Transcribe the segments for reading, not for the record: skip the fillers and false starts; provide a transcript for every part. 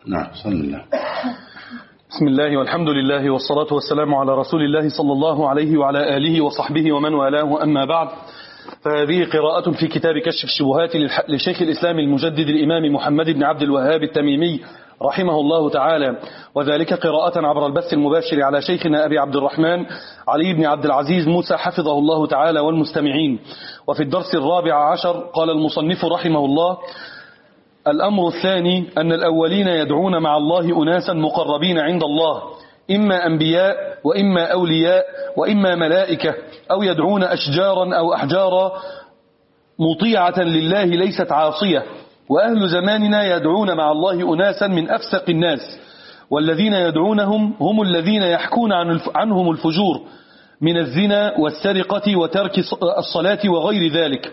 نعم. بسم الله. بسم الله والحمد لله والصلاة والسلام على رسول الله صلى الله عليه وعلى آله وصحبه ومن والاه، أما بعد، فهذه قراءة في كتاب كشف الشبهات لشيخ الإسلام المجدد الإمام محمد بن عبد الوهاب التميمي رحمه الله تعالى، وذلك قراءة عبر البث المباشر على شيخنا أبي عبد الرحمن علي بن عبد العزيز موسى حفظه الله تعالى والمستمعين. وفي الدرس 14 قال المصنف رحمه الله: الأمر الثاني أن الأولين يدعون مع الله أناسا مقربين عند الله، إما أنبياء وإما أولياء وإما ملائكة، أو يدعون أشجارا أو أحجارا مطيعة لله ليست عاصية. وأهل زماننا يدعون مع الله أناسا من أفسق الناس، والذين يدعونهم هم الذين يحكون عنهم الفجور من الزنا والسرقة وترك الصلاة وغير ذلك.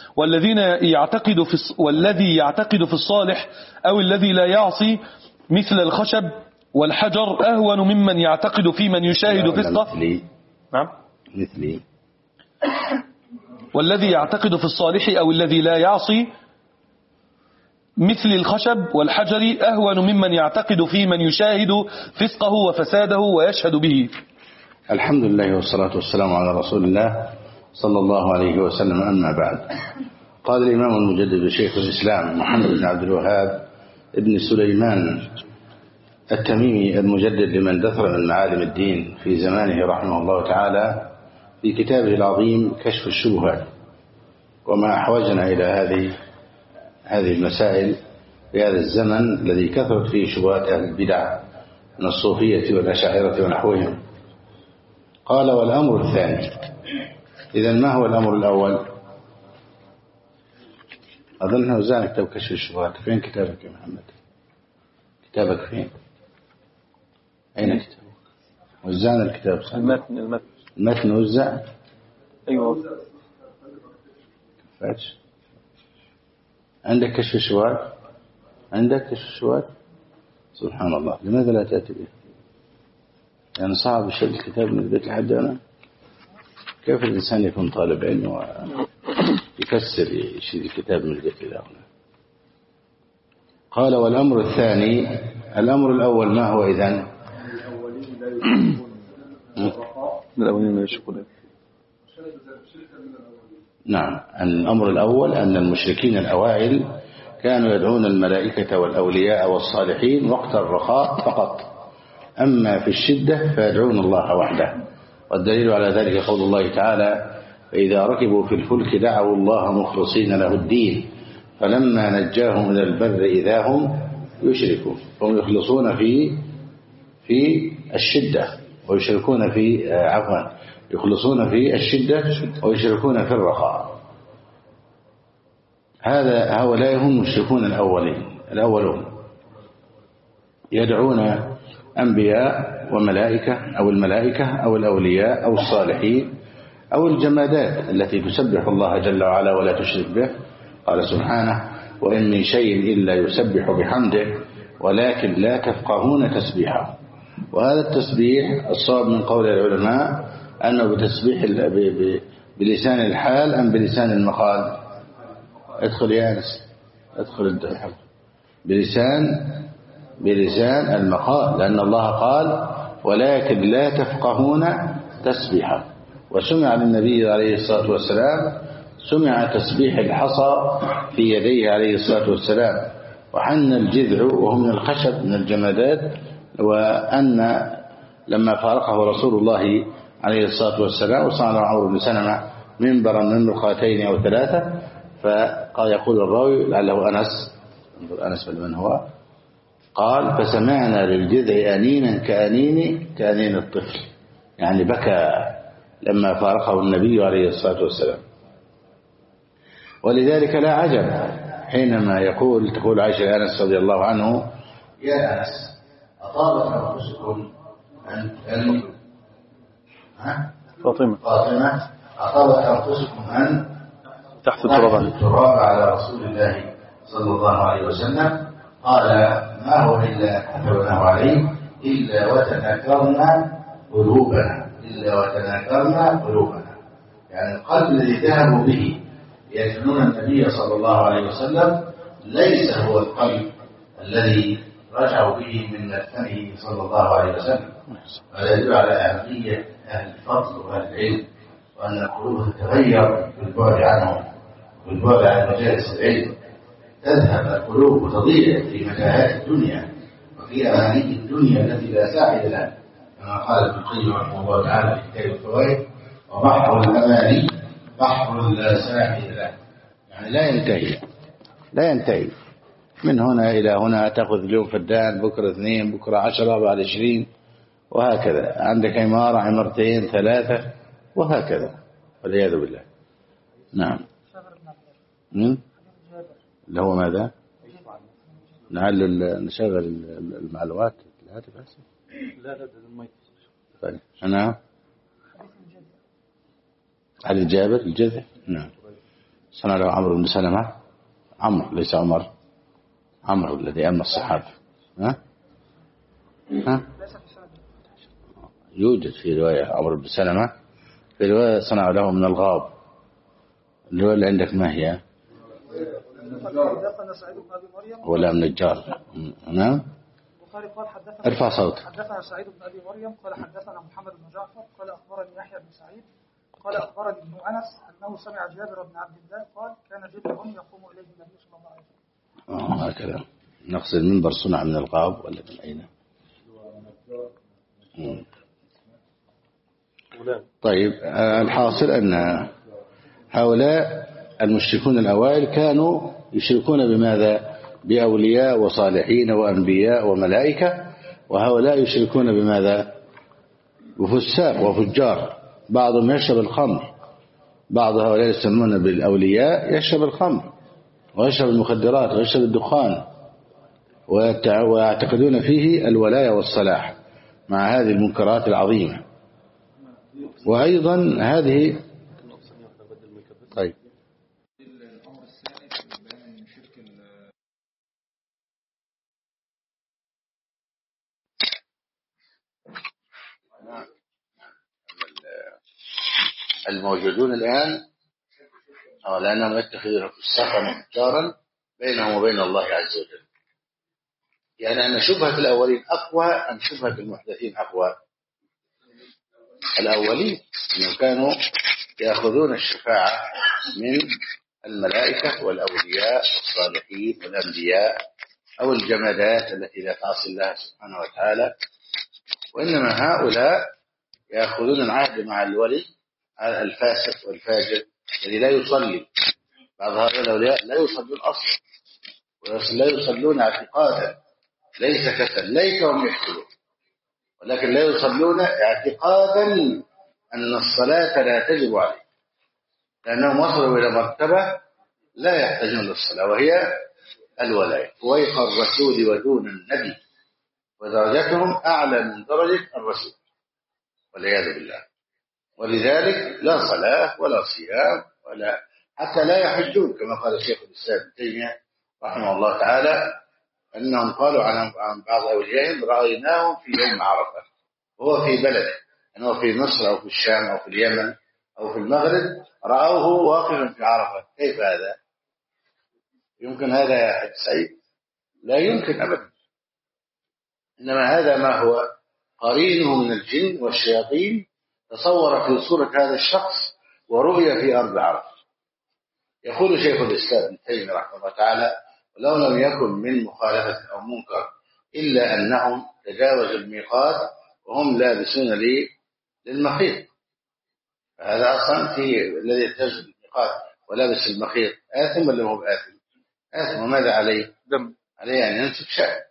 والذي يعتقد في الصالح أو الذي لا يعصي مثل الخشب والحجر أهون ممن يعتقد في من يشاهد فسقه. نعم. مثلي. والذي يعتقد في الصالح أو الذي لا يعصي مثل الخشب والحجر أهون ممن يعتقد في من يشاهد فسقه وفساده ويشهد به. الحمد لله والصلاة والسلام على رسول الله صلى الله عليه وسلم، أما بعد. قال الإمام المجدد شيخ الإسلام محمد بن عبد الوهاب ابن سليمان التميمي المجدد لمن دثر من معالم الدين في زمانه رحمه الله تعالى في كتابه العظيم كشف الشبهات. وما أحوجنا إلى هذه المسائل في هذا الزمن الذي كثرت فيه شبهات أهل البدع من الصوفية والأشاعرة ونحوهم. قال: والأمر الثاني. إذن ما هو الأمر الأول؟ أظنه وزان كتاب كشف الشبهات. فين كتابك يا محمد؟ كتابك فين؟ أين كتابك؟ وزان الكتاب. المتن وزع. أيوة. فاتش. عندك كشف الشبهات؟ عندك كشف الشبهات؟ سبحان الله، لماذا لا تأتي به؟ يعني صعب يشد الكتاب من البيت لحد هنا. كيف الإنسان يكون طالب علم ويكسر يشيل الكتاب من البيت إلى هنا؟ قال: والأمر الثاني. الأمر الأول ما هو إذن؟ الأولين لا يشكون. نعم. الأمر الأول أن المشركين الأوائل كانوا يدعون الملائكة والأولياء والصالحين وقت الرخاء فقط، أما في الشدة فيدعون الله وحده. والدليل على ذلك قول الله تعالى: فإذا ركبوا في الفلك دعوا الله مخلصين له الدين فلما نجاهم إلى البر إذا هم يشركون. هم يخلصون في الشدة ويشركون في يخلصون في الشدة ويشركون في الرخاء. هؤلاء هم المشركون الأولون يدعون أنبياء وملائكة أو الملائكة أو الأولياء أو الصالحين أو الجمادات التي تسبح الله جل وعلا ولا تشرك به. قال سبحانه: وإن من شيء إلا يسبح بحمده ولكن لا تفقهون تسبيحه. وهذا التسبيح الصواب من قول العلماء أنه بتسبيح بلسان الحال أم بلسان المقال؟ ادخل يا أنس، ادخل الحق. بلسان المقال، لأن الله قال: ولكن لا تفقهون تسبيحه. وسمع للنبي عليه الصلاة والسلام سمع تسبيح الحصى في يديه عليه الصلاة والسلام، وحن الجذع وهو من الخشب من الجمادات. وأن لما فارقه رسول الله عليه الصلاة والسلام وصنع عمرو بن سلمة منبرا من مرقاتين أو 3، فقال يقول الراوي لعله أنس، انظر أنس من هو، قال: فسمعنا للجذع أنينا كأنين الطفل، يعني بكى لما فارقه النبي عليه الصلاة والسلام. ولذلك لا عجب حينما تقول عائشة لأنس رضي الله عنه: يا أنس أطابت أنفسكم أن فاطمة أطابت أنفسكم أن تحت التراب على رسول الله صلى الله عليه وسلم. قال: ما هو إلا كتبناه عليه إلا وتناكرنا قلوبنا. يعني القلب الذي ذهبوا به يدفنون النبي صلى الله عليه وسلم ليس هو القلب الذي رجعوا به من مدفنه صلى الله عليه وسلم. هذا يدل على أهمية أهل الفضل وأهل العلم، وأن القلوب تتغير بالبعد عنهم بالبعد عن مجالس العلم. تذهب القلوب وتضيع في متاهات الدنيا وفي أماني الدنيا التي لا ساحل لها، كما قال ابن القيم رحمه الله تعالى في كتاب الفوائد: وبحر الأماني بحر لا ساحل له. يعني لا ينتهي من هنا إلى هنا. تأخذ اليوم فدان، بكرة 2، بكرة 10، بعد 20، وهكذا. عندك عمارة، عمارتين، 3، وهكذا، والعياذ بالله. نعم. اللي هو ماذا؟ نشغل المعلومات الهاتف بس. لا طيب. أنا علي جابر الجذع. نعم. صنع له عمرو بن سلمة. عمرو ليس عمر، عمرو الذي أما الصحابة. ها؟ يوجد في رواية عمرو بن سلمة، في رواية صنع له من الغاب. الرواية اللي عندك ما هي؟ ولا من الجار. نعم. ارفع صوت. حدثنا سعيد بن أبي مريم قال حدثنا محمد بن جعفر قال أخبرني يحيى بن سعيد قال أخبرني ابن أنس أنه سمع جابر بن عبد الله قال كان جبل يقوم إليه النبي صلى الله عليه وسلم. هكذا. نقصد المنبر صنع من الغاب ولا من أين؟ طيب، الحاصل أن هؤلاء المشركون الأوائل كانوا يشركون بماذا؟ بأولياء وصالحين وأنبياء وملائكة، وهؤلاء يشركون بماذا؟ بفساق وفجار. بعضهم يشرب الخمر، بعض هؤلاء يسمون بالأولياء يشرب الخمر ويشرب المخدرات ويشرب الدخان، ويعتقدون فيه الولاية والصلاح مع هذه المنكرات العظيمة. وأيضا هذه. طيب. الموجودون الآن لأنهم يتخذون السفن وفجارا بينهم وبين الله عز وجل. يعني أن شبهة الأولين أقوى أم شبهة المحدثين أقوى؟ الأولين أنهم كانوا يأخذون الشفاعة من الملائكة والأولياء والصالحين والأنبياء أو الجمادات التي لا تعصي الله سبحانه وتعالى، وإنما هؤلاء يأخذون العهد مع الولي الفاسق والفاجر الذي لا يصلي. بعض هؤلاء الأولياء لا يصلون أصلا، لا يصلون اعتقادا، ليس كسل، ليتهم يحسنون، ولكن لا يصلون اعتقادا أن الصلاة لا تجب عليه، لأنهم وصلوا إلى مرتبة لا يحتاجون للصلاة، وهي الولاية. فويق الرسول ودون النبي، ودرجتهم أعلى من درجة الرسول والعياذ بالله. ولذلك لا صلاة ولا صيام ولا حتى لا يحجون، كما قال الشيخ الإسلام ابن تيمية رحمه الله تعالى أنهم قالوا عن بعض أوليائهم: رأيناهم في يوم عرفة وهو في بلده، أنه في مصر أو في الشام أو في اليمن أو في المغرب، رأوه واقفا في عرفة. كيف هذا؟ يمكن هذا يا حج سعيد؟ لا يمكن أبدا. إنما هذا ما هو قرينه من الجن والشياطين تصور في صورة هذا الشخص ورؤية في أرض عرفة. يقول شيخ الإسلام ابن تيمية رحمه الله تعالى: ولو لم يكن من مخالفة أو منكر إلا أنهم تجاوزوا الميقات وهم لابسون للمخيط. فهذا أصلا في الذي يتجاوز الميقات ولابس المخيط آثم ولا هو بآثم؟ آثم. وماذا عليه؟ دم عليه، يعني ينسف شأن.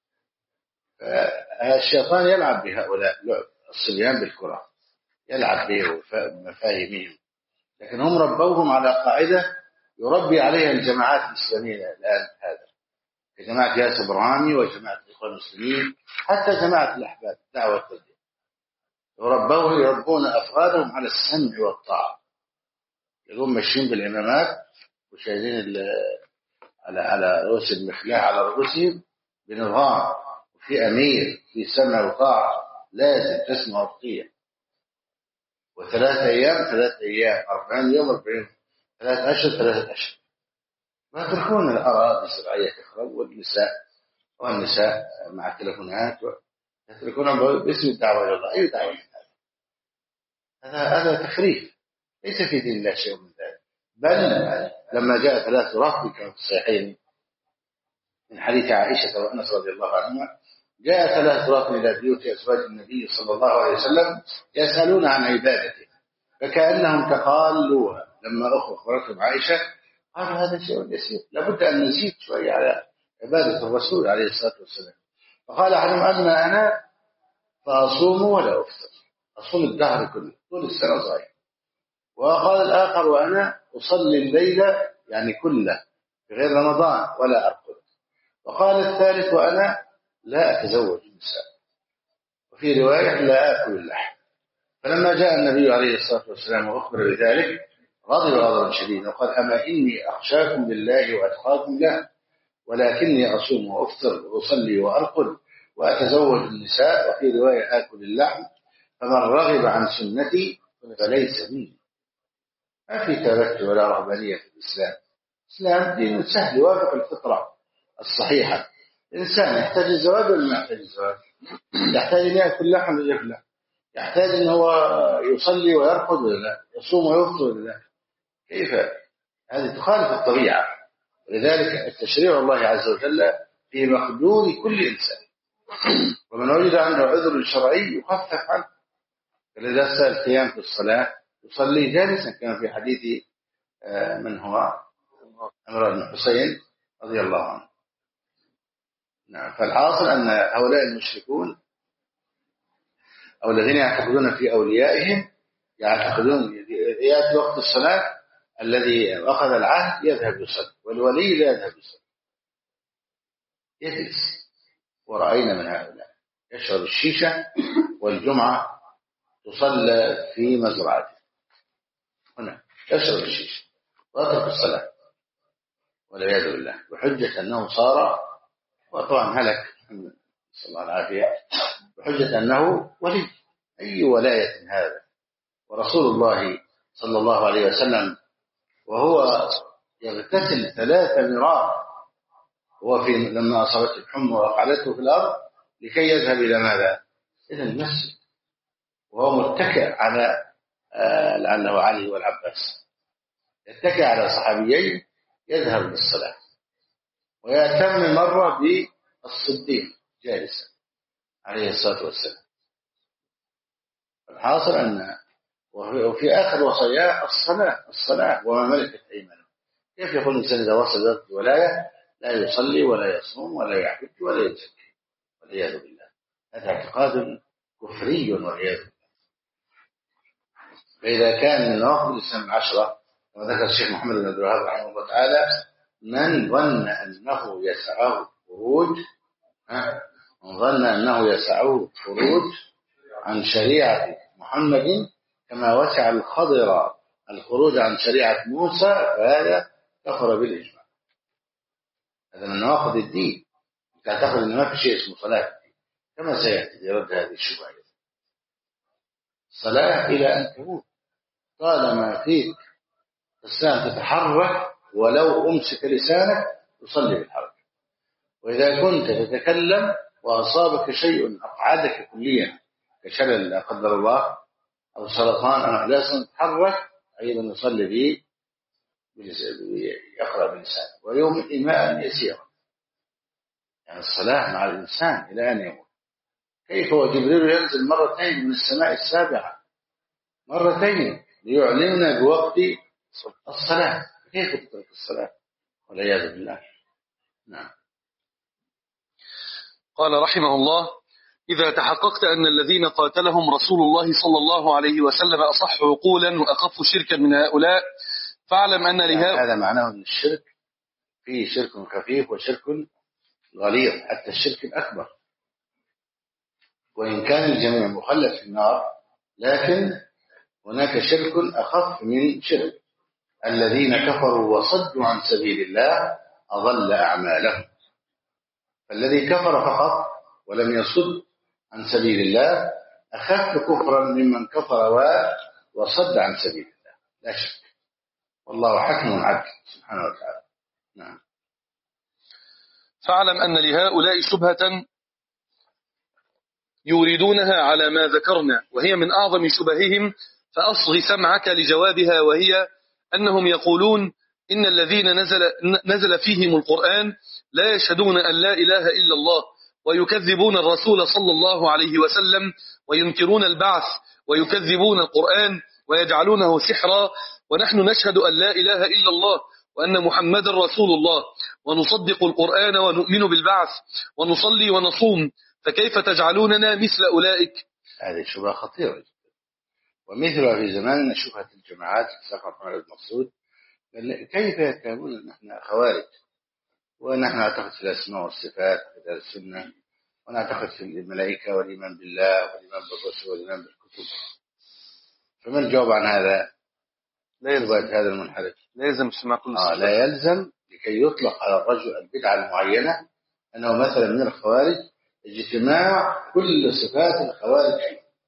فالشيطان يلعب بهؤلاء الصبيان بالكرة، يلعب بمفاهيمهم، لكن هم ربوهم على قاعدة يربي عليها الجماعات الإسلامية الآن، هذا جماعة ياسر برهامي وجماعة الإخوان المسلمين، حتى جماعة الأحباب دعوة التوحيد، يربون أفرادهم على السمع والطاعة. يقوم ماشيين بالإمامات وشايلين على رؤوس المخلاة على رؤوسهم بنظام، وفي أمير، في سمع وطاعة، لازم تسمع وتطيع. و3 أيام 3 أيام، 40 يوم 40، 3 أشهر 3 أشهر. ما تركون الأراضي الزراعية تخرب والنساء والنساء مع التلفونات يتركون باسم الدعوة إلى الله. أي دعوة هذا تخريف، ليس في دين الله شيء من ذلك. بل لما جاء 3 رهط كما في الصحيحين من حديث عائشة وأنس رضي الله عنهما، جاء 3 رهط إلى بيوت أزواج النبي صلى الله عليه وسلم يسألون عن عبادته، فكأنهم تقالوها. لما أخبرتهم عائشة قالوا هذا شيء يسير، لابد أن نزيد شوية على عبادة الرسول عليه الصلاة والسلام. فقال أحدهم أما أنا فأصوم ولا أفطر، أصوم الدهر كله طول السنة صحيح. وقال الآخر وأنا أصلي الليل يعني كله في غير رمضان ولا أرقد. وقال الثالث وأنا لا أتزوج النساء، وفي رواية لا آكل اللحم. فلما جاء النبي عليه الصلاة والسلام وأخبر بذلك غضب غضبا شديدا وقال أما إني أخشاكم لله وأتقاكم له، ولكني أصوم وأفطر وأصلي وأرقد وأتزوج النساء، وفي رواية آكل اللحم، فمن رغب عن سنتي فليس مني. ما في تبتل ولا رهبانية في الإسلام. الإسلام دين سهل يوافق الفطرة الصحيحة. الإنسان يحتاج الزواج ولا ما يحتاج الزواج؟ يحتاج أن يأكل لحم ولا يأكل لحم؟ يحتاج أن هو يصلي ويرقد ولا لا؟ يصوم ويفطر ولا لا؟ كيف؟ هذه تخالف الطبيعة. ولذلك التشريع الله عز وجل في مقدور كل إنسان، ومن وجد عنده عذر شرعي يخفف عنه. فلذا سأل القيام في الصلاة يصلي جالسا كما في حديث من هو عمران بن حسين رضي الله عنه. نعم. فالحاصل أن هؤلاء المشركون أو الذين يعتقدون في أوليائهم يعتقدون يأتي وقت الصلاة الذي أخذ العهد يذهب يصلي، والولي لا يذهب يصلي، يجلس. ورأينا من هؤلاء يشرب الشيشة والجمعة تصلى في مزرعته، هنا يشرب الشيشة ويترك الصلاة والعياذ بالله بحجة أنه صار، وطبعا هلك صلى الله العافية، بحجة أنه ولي. أي ولاية هذا؟ ورسول الله صلى الله عليه وسلم وهو يغتسل 3 مرات هو في لما أصابته الحمى وقعدته في الأرض لكي يذهب إلى ماذا؟ إلى المسجد، وهو متكئ على لعله علي والعباس، يتكئ على صحابيين يذهب للصلاة، ويأتم مرة بالصديق جالسا عليه الصلاة والسلام. الحاصل أن وفي آخر وصاياه الصلاة وما ملكت أيمانه. كيف يقول الإنسان إذا وصل ذات الولاية لا يصلي ولا يصوم ولا يحج ولا يزكي؟ والعياذ بالله، هذا اعتقاد كفري والعياذ بالله. فإذا كان من نواقض الإسلام 10 كما ذكر الشيخ محمد بن عبد الوهاب رحمه الله تعالى، من ظن أنه يسعه خروج عن شريعة محمد كما وسع الخضر الخروج عن شريعة موسى فهذا كفر بالإجماع. هذا من نواقض الدين. تعتقد أن ما في شيء اسمه صلاة، كما سيأتي لرد هذه الشبهة. الصلاة إلى أن تموت، طالما فيك الساعة تتحرك ولو أمسك لسانك تصلي بالحركة. وإذا كنت تتكلم وأصابك شيء أقعدك كليا كشلل لا قدر الله أو سرطان أو لازم تتحرك أيضا يصلي به يقرأ بلسانه ويوم إيماء يسيرا. يعني الصلاة مع الإنسان إلى أن يموت. كيف وجبريل ينزل مرتين من السماء السابعة، مرتين ليعلمنا بوقت الصلاة، كيف تترك الصلاة والعياذ بالله. نعم. قال رحمه الله: إذا تحققت أن الذين قاتلهم رسول الله صلى الله عليه وسلم أصح عقولا وأخف شركا من هؤلاء فاعلم أن لهؤلاء. هذا معناه أن الشرك فيه شرك خفيف وشرك غليظ، حتى الشرك الأكبر، وإن كان الجميع مخلد في النار لكن هناك شرك أخف من شرك. الذين كفروا وصدوا عن سبيل الله أضل أعمالهم. فالذي كفر فقط ولم يصد عن سبيل الله أخف كفرا ممن كفر وصد عن سبيل الله، لا شك. والله حكم عدل سبحانه وتعالى. نعم. فاعلم أن لهؤلاء شبهة يريدونها على ما ذكرنا، وهي من أعظم شبههم، فأصغ سمعك لجوابها، وهي أنهم يقولون إن الذين نزل فيهم القرآن لا يشهدون أن لا إله إلا الله، ويكذبون الرسول صلى الله عليه وسلم، وينكرون البعث، ويكذبون القرآن، ويجعلونه سحرا، ونحن نشهد أن لا إله إلا الله وأن محمد رسول الله، ونصدق القرآن ونؤمن بالبعث، ونصلي ونصوم، فكيف تجعلوننا مثل أولئك؟ هذه شبهة خطيرة جدا، ومثلها في زماننا شبهة الجماعات السقط على المقصود. كيف يتهمون أن نحن خوارج ونحن نعتقد في الأسماء والصفات في السنة، ونعتقد في الملائكة والإيمان بالله والإيمان بالرسل والإيمان بالكتب؟ فما الجواب عن هذا؟ لا يلزم هذا المنحرف، لا يلزم اجتماع كل لا يلزم لكي يطلق على الرجل البدعة المعينة أنه مثلا من الخوارج اجتماع كل صفات الخوارج.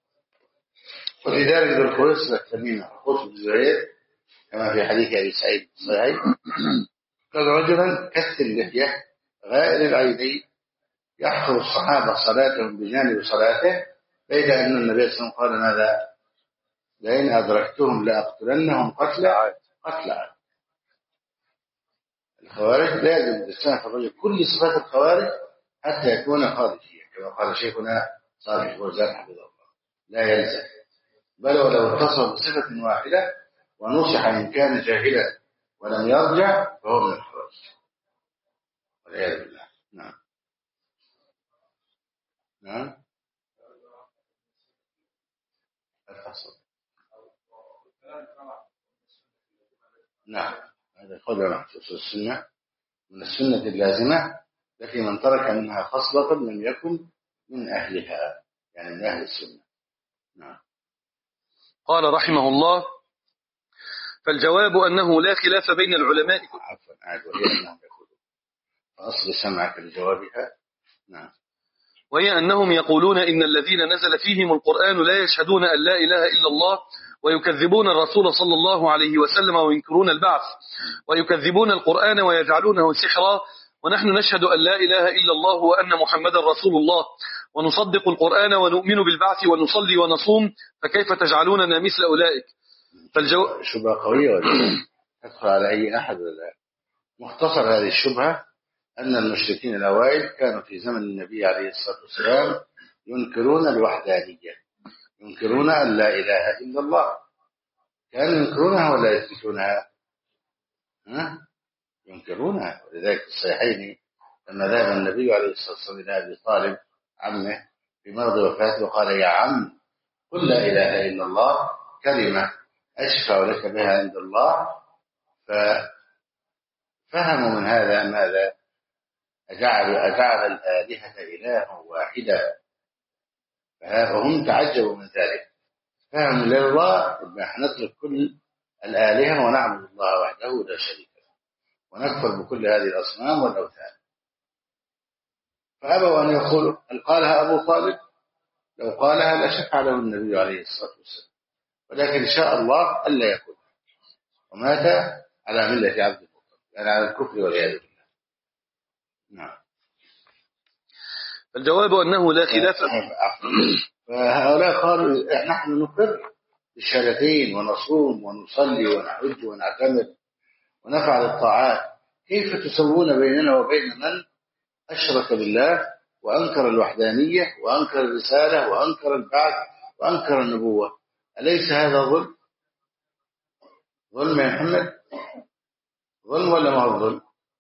ولذلك ذو الخلص التميمة خلص بن زهير كما في حديث أبي سعيد الصحيح قال رجلا كث اللحية غائر العينين يحفظ الصحابة صلاتهم بجانب صلاته، بيد أن النبي صلى الله عليه وسلم قال ماذا؟ لئن أدركتهم لأقتلنهم قتلى. الخوارج لازم تستنف الرجل كل صفات الخوارج حتى يكون خارجيا، كما قال شيخنا صالح الفوزان حفظه الله. لا يلزم، بل ولو اتصف بصفة واحدة ونصح إن كان جاهلا ولم يرجع فهو من الخوارج والعياذ بالله. نعم الفصل. نعم هذا قول محسوس السنة من السنة اللازمة التي من ترك منها خصلة لم يكن من أهلها، يعني من أهل السنة. نعم. قال رحمه الله: فالجواب أنه لا خلاف بين العلماء. عفوا وهي أنهم يقولون فأصل سمعك لجوابها. نعم. وهي أنهم يقولون إن الذين نزل فيهم القرآن لا يشهدون أن لا إله إلا الله، ويكذبون الرسول صلى الله عليه وسلم، وينكرون البعث، ويكذبون القرآن ويجعلونه سحرا، ونحن نشهد أن لا إله إلا الله وأن محمد رسول الله، ونصدق القرآن ونؤمن بالبعث، ونصلي ونصوم، فكيف تجعلوننا مثل أولئك؟ شبهة قوية تدخل على أي أحد ولا؟ مختصر هذه الشبهة أن المشركين الأوائل كانوا في زمن النبي عليه الصلاة والسلام ينكرون الوحدانية، ينكرون أن لا إله إلا الله. كانوا ينكرونها ولا يثبتونها؟ ينكرونها. ولذلك الصحيحين لما ذهب النبي عليه الصلاة والسلام إلى أبي طالب عمه في مرض وفاته وقال: يا عم قل لا إله إلا الله كلمة أشفع لك بها عند الله، ففهموا من هذا ماذا؟ أجعل الآلهة إلها واحدا، فهم تعجبوا من ذلك، فهموا لله نحن نترك كل الآلهة ونعبد الله وحده لا شريك له، ونكفر بكل هذه الأصنام والأوثان. فأبوا أن يقولوا قالها أبو طالب، لو قالها لشفع له النبي عليه الصلاة والسلام، ولكن شاء الله ألا يكون، ومات على ملة عبد المطلب، يعني على الكفر والعياذ بالله. نعم. الجواب أنه لا خلاف. فهؤلاء قالوا نحن نقر بالشهادتين ونصوم ونصلي ونحج ونعتمر ونفعل الطاعات، كيف تسوون بيننا وبين من أشرك بالله وأنكر الوحدانية وأنكر الرسالة وأنكر البعث وأنكر النبوة؟ أليس هذا ظلم؟ ظلم يا محمد؟ ظلم ولا ما هو ظلم؟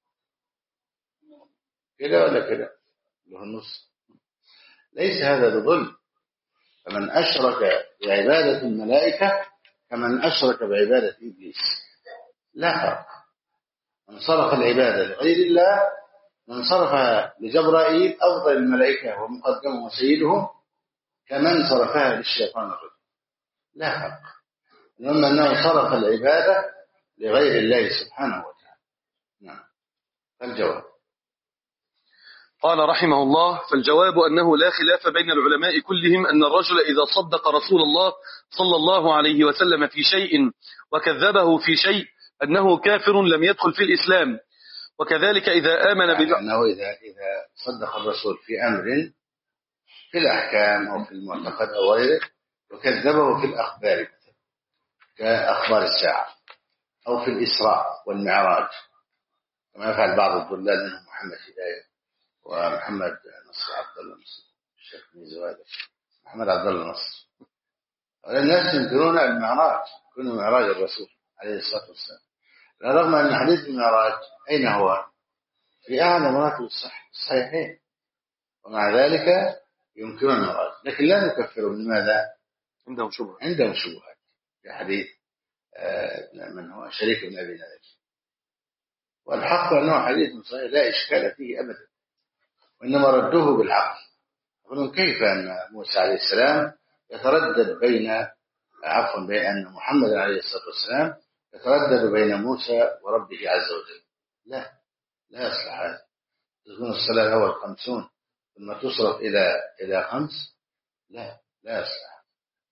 كده ولا كده؟ له النص. ليس هذا بظلم. فمن أشرك بعبادة الملائكة كمن أشرك بعبادة إبليس، لا فرق. من صرف العبادة لغير الله، من صرفها لجبرائيل أفضل الملائكة ومقدمه وسيدهم، كمن صرفها للشيطان الرجيم، لا فرق. إنما أنه صرف العبادة لغير الله سبحانه وتعالى. نعم. الجواب. قال رحمه الله: فالجواب أنه لا خلاف بين العلماء كلهم أن الرجل إذا صدق رسول الله صلى الله عليه وسلم في شيء وكذبه في شيء أنه كافر لم يدخل في الإسلام، وكذلك إذا آمن يعني أنه إذا صدق الرسول في أمر في الأحكام أو في المعتقد أو غيره وكذبه في الأخبار كأخبار الساعة أو في الإسراء والمعراج كما يفعل بعض الضلال منهم محمد هداية ومحمد نصر عبد الله نصر الشيخ ميزواد محمد عبد الله نصر. الناس ينكرون المعراج كونه معراج الرسول عليه الصلاة والسلام رغم أن حديث المعراج أين هو؟ في أعلى مراتب الصحيحين ومع ذلك ينكرون المعراج لكن لا نكفرهم. لماذا؟ عندهم شبهة في حديث من هو شريك بن أبي نذر والحق أنه حديث صحيح لا إشكال فيه أبدا وإنما ردوه بالعقل. يقولون كيف أن موسى عليه السلام يتردد بين أن محمد عليه الصلاة والسلام يتردد بين موسى وربه عز وجل. لا يصلح هذا. تكون الصلاة الأول 50 ثم تصرف إلى 5 لا يصلح.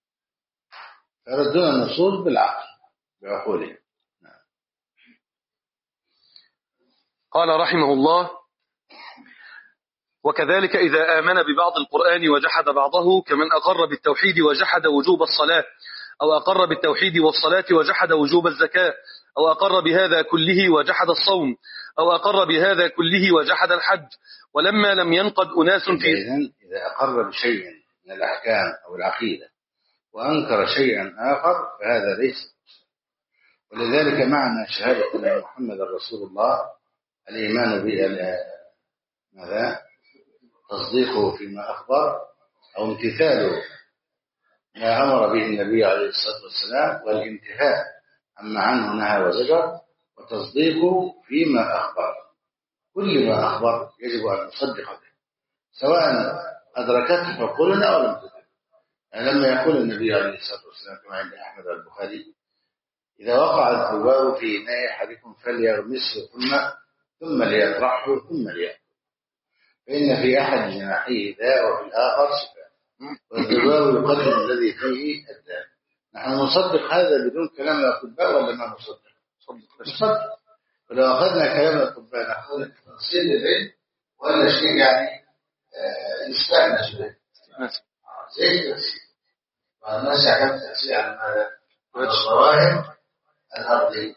فردون النصوص بالعقل بعقولهم. قال رحمه الله وكذلك إذا آمن ببعض القرآن وجحد بعضه كمن أقر بالتوحيد وجحد وجوب الصلاة أو أقر بالتوحيد والصلاة وجحد وجوب الزكاة أو أقر بهذا كله وجحد الصوم أو أقر بهذا كله وجحد الحج ولما لم ينقد أناس في إذا أقر بشيء من الأحكام أو العقيدة وأنكر شيئا آخر فهذا ليس. ولذلك معنى شهادة أن محمد رسول الله الإيمان ماذا؟ تصديقه فيما أخبر أو امتثاله ما أمر به النبي عليه الصلاة والسلام والانتهاء عما عنه نهى وزجر وتصديقه فيما أخبر. كل ما أخبر يجب أن نصدق به سواء أدركته عقولنا أو لم تدرك. يعني لما يقول النبي عليه الصلاة والسلام كما عند أحمد البخاري إذا وقع الذباب في إناء أحدكم فليغمسه ثم ليطرحه ثم ليأكل فإن في أحد جناحيه داء وفي الآخر شفاء والذباب يقدم الذي فيه الداء. نحن نصدق هذا بدون كلام الأطباء ولا ما نصدق؟ نصدق. ولو أخذنا كلام الأطباء نأخذ تفصيل العلم ولا شيء يعني يستأنس به زي التفسير. والناس يعلم تأثير على ماذا؟ الظواهر الأرضية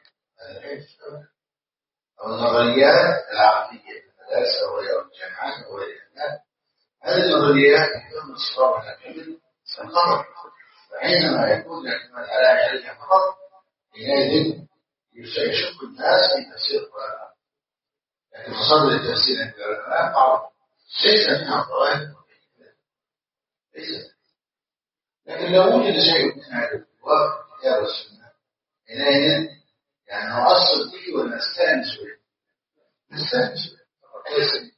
أو النظريات العقلية الفلاسفة والجامعات وغيرها. هذه النظريات يتم إصرارها كامل القمر فحينما يكون الاعتماد عليها فقط حينئذ يشك الناس في تفسير القرآن. لكن مصادر التفسير عند العلماء معروف ليس منها ظواهر ليس. لكن لو وجد شيء من هذا الوقت الكتاب والسنة حينئذ يعني نؤصل به ونستأنس به ليس.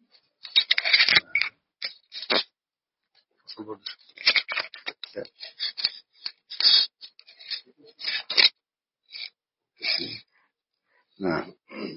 نعم.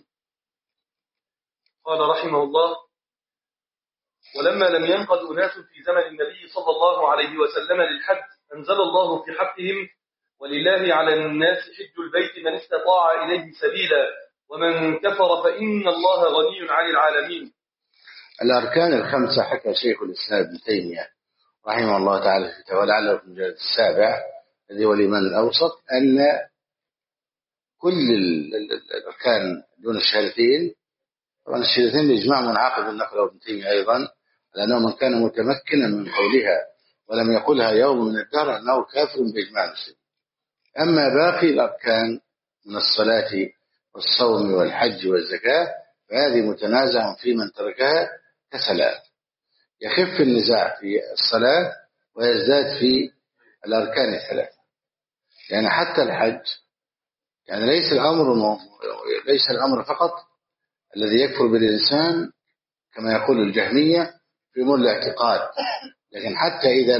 قال رحمه الله ولما لم ينقض أناس في زمن النبي صلى الله عليه وسلم للحج أنزل الله في حقهم ولله على الناس حج البيت من استطاع إليه سبيلا ومن كفر فإن الله غني عن العالمين. الأركان الخمسة حكى شيخ الإسلام ابن تيمية رحمه الله تعالى في ولعله في المجلد السابع الذي هو الإيمان الأوسط أن كل الأركان دون الشهادتين طبعا الشهادتين بإجماع منعقد النقل ابن تيمية أيضا لأنه من كان متمكنا من قولها ولم يقولها يوم من الدهر أنه كافر بإجماع المسلمين. أما باقي الأركان من الصلاة والصوم والحج والزكاة فهذه متنازع في من تركها كسلام. يخف النزاع في الصلاة ويزداد في الأركان الثلاثة. يعني حتى الحج يعني ليس الأمر فقط الذي يكفر بالإنسان كما يقول الجهمية في أمور الاعتقاد لكن حتى إذا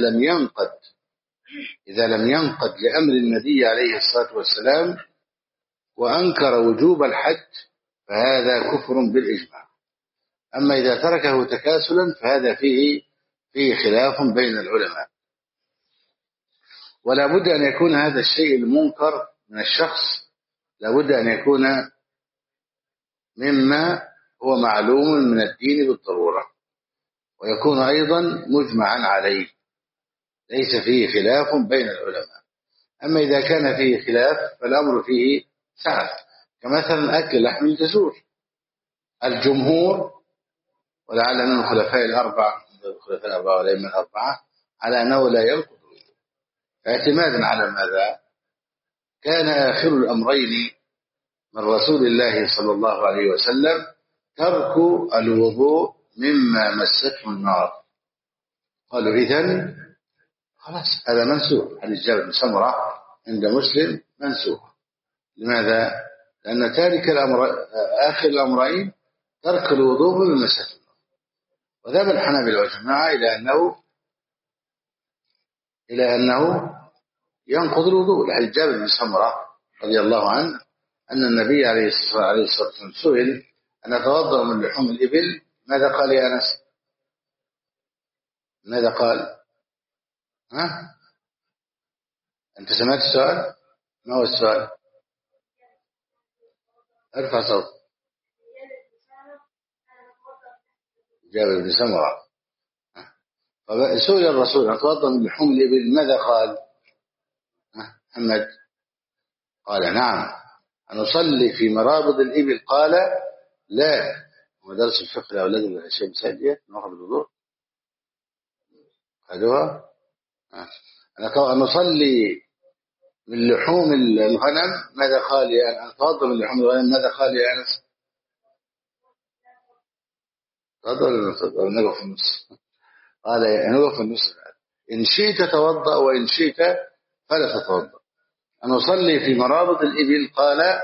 لم ينقد لأمر النبي عليه الصلاة والسلام وأنكر وجوب الحج فهذا كفر بالإجماع. أما إذا تركه تكاسلا فهذا فيه خلاف بين العلماء. ولا بد أن يكون هذا الشيء المنكر من الشخص لا بد أن يكون مما هو معلوم من الدين بالضرورة، ويكون أيضا مجمعا عليه ليس فيه خلاف بين العلماء. أما إذا كان فيه خلاف فالأمر فيه سعة، كمثلا أكل لحم الجزور. الجمهور ولعل من الخلفاء الأربعة والأئمة الأربعة على أنه لا ينقض، اعتمادا على ماذا؟ كان آخر الأمرين من رسول الله صلى الله عليه وسلم ترك الوضوء مما مسته النار. قالوا إذن خلاص هذا منسوخ. حديث جابر بن سمرة عند مسلم منسوخ. لماذا؟ لأن تارك آخر الأمرين ترك الوضوء مما مسته النار. وذهب الحنابلة والجماعة إلى أنه ينقض الوضوء. لحديث جابر بن سمرة رضي الله عنه أن النبي عليه الصلاة والسلام سئل أن أتوضأ من لحوم الإبل، ماذا قال يا أنس؟ ماذا قال؟ ها؟ أنت سمعت السؤال؟ ما هو السؤال؟ ارفع صوت. جابر بن سمرة سئل الرسول أن أتوضأ من لحوم الإبل، ماذا قال؟ محمد قال نعم. أن أصلي في مرابض الإبل قال لا. ومدرس الفقه لأولاد الشيء مساجية نوقف الوضوء خلوها. أن نصلي من لحوم الغنم، ماذا قال أن أتوضأ من لحوم الغنم، ماذا قال يا أنس؟ تفضل نقف في النص. قال نقف في النص، إن شئت توضأ وإن شئت فلا تتوضأ. أن نصلي في مرابض الإبل قال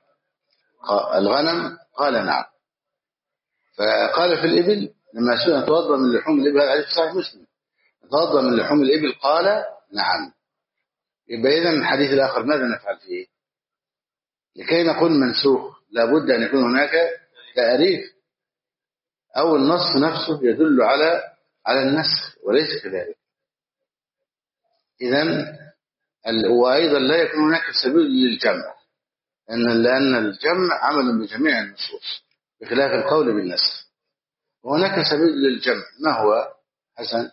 الغنم قال نعم. فقال في الإبل لما سئل أتوضأ من لحوم الإبل، هذا حديث صحيح مسلم، أتوضأ من لحوم الإبل قال نعم. يبقى إذن الحديث الآخر ماذا نفعل فيه؟ لكي نقول منسوخ لابد أن يكون هناك تأريف أو النص نفسه يدل على النسخ وليس كذلك. إذن وأيضا لا يكون هناك سبيل للجمع، لأن الجمع عمل بجميع النصوص بخلاف القول بالنسخ. وهناك سبيل للجمع، ما هو حسن؟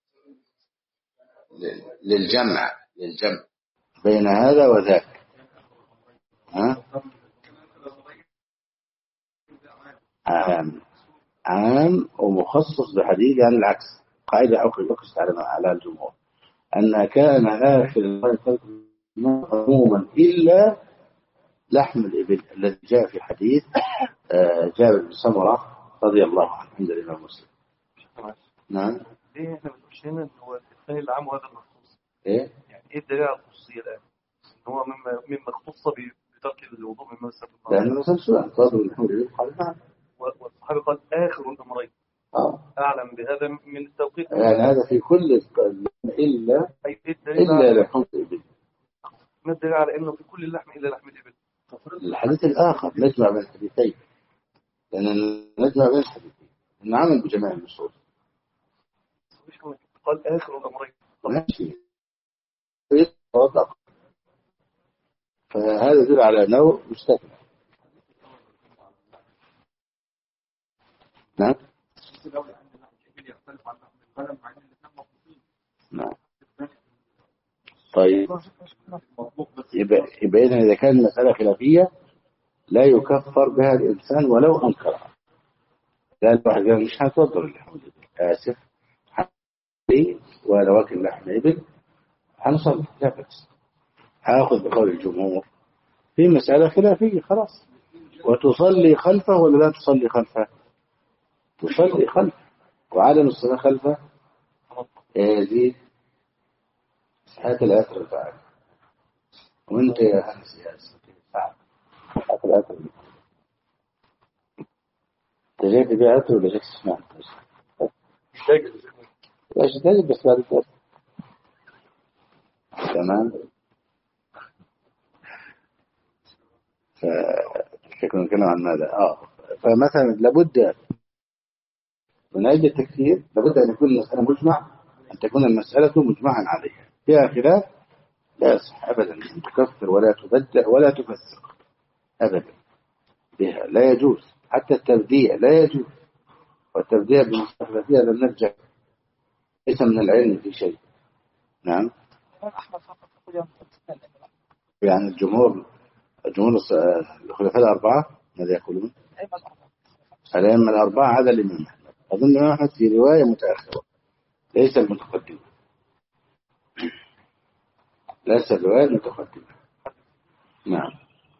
للجمع بين هذا وذاك. عام ومخصص بحديث، يعني العكس. قاعدة أقصد على الجمهور أن كان آخر عموما إلا لحم الإبل الذي جاء في حديث جابر بن سمرة رضي الله عنه عند الإمام مسلم. نعم. ليه احنا بنقولش هنا ان هو الثاني العام وهذا المخصوص؟ ايه؟ يعني ايه الدليل على الخصوصية الآن؟ ان هو مما اختص بترك الوضوء مما مسته النار. لأنه مثلا سؤال فاضل لحم الإبل قال نعم. والصحابي قال آخر الأمرين. أعلم بهذا من التوقيت. يعني هذا في كل إلا لحم الإبل. ما الدليل على أنه في كل اللحم إلا لحم الإبل؟ الحديث الآخر نجمع بين الحديثين، لأن نجمع بين الحديثين نعمل بجميع النصوص. قال آخر الأمرين. ماشي. فهذا يدل على أنه مستثنى. نعم. نعم. طيب يبقى إذا كان المسألة خلافية لا يكفر بها الإنسان ولو أنكرها. لا الواحد قال مش هتوضر اللحم الإبل، آسف ولا واكل لحم الإبل هنصلي لا بأس. هاخذ بقول الجمهور في مسألة خلافية خلاص. وتصلي خلفه ولا لا تصلي خلفه؟ تصلي خلفه. وعدم الصلاة خلفه دي هات الأثر بتاعك. وانت يا أنس يا هات الأثر بتاعك. انت جاي تبيع أثر ولا جاي تسمع؟ مش تجد بس بعد الدرس. تمام. فكنا نتكلم عن ماذا؟ فمثلا لابد من أجل التكفير لابد أن يكون المسألة مجمع، أن تكون المسألة مجمعا عليها. فيها خلاف لا يصح أبدا أن تكفر ولا تبدع ولا تفسق أبدا. بها لا يجوز، حتى التبديع لا يجوز، والتبديع بمستحدثيها لم نرجع، ليس من العلم في شيء. نعم. يعني الجمهور الخلفاء الأربعة ماذا يقولون؟ الأئمة الأربعة عدا الإمام أحمد. أظن الإمام أحمد في رواية متأخرة ليس المتقدمة، ليس الرواية المتقدمة. نعم.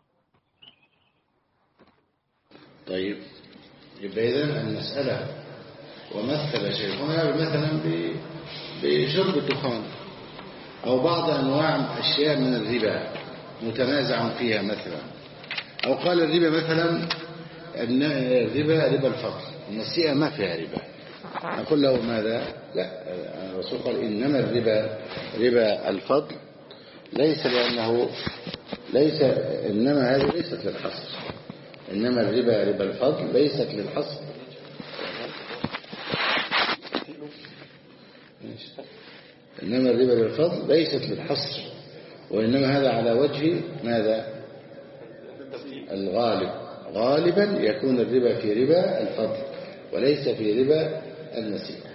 طيب، يبقى إذن المسألة ومثل شيخنا مثلا بشرب الدخان أو بعض أنواع أشياء من الربا متنازع فيها مثلا، أو قال الربا مثلا أن الربا ربا الفضل، النسيئة ما فيها ربا، نقول له ماذا؟ لا، الرسول قال إنما الربا ربا الفضل، ليس لأنه إنما هذه ليست للحصر، إنما الربا ربا الفضل ليست للحصر. إنما الربا بالفضل ليست للحصر، وإنما هذا على وجه ماذا؟ الغالب، غالبا يكون الربا في ربا الفضل وليس في ربا النسيئة.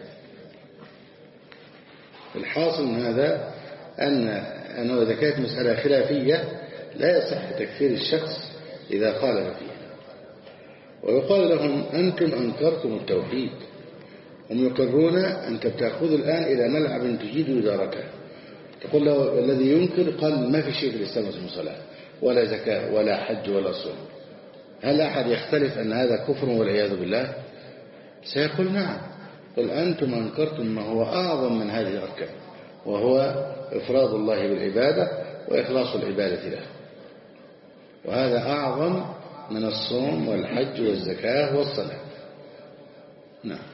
الحاصل من هذا أنه إذا كانت مسألة خلافية لا يصح تكفير الشخص إذا خالف فيها، ويقال لهم أنتم أنكرتم التوحيد، هم يقرون أن تأخذوا الآن إلى ملعب تجيد إدارته، تقول له الذي ينكر قال ما في شيء في الإسلام اسمه صلاة ولا زكاة ولا حج ولا صوم، هل أحد يختلف أن هذا كفر والعياذ بالله؟ سيقول نعم. قل أنتم أنكرتم ما هو أعظم من هذه الأركان، وهو إفراد الله بالعبادة وإخلاص العبادة له، وهذا أعظم من الصوم والحج والزكاة والصلاة. نعم.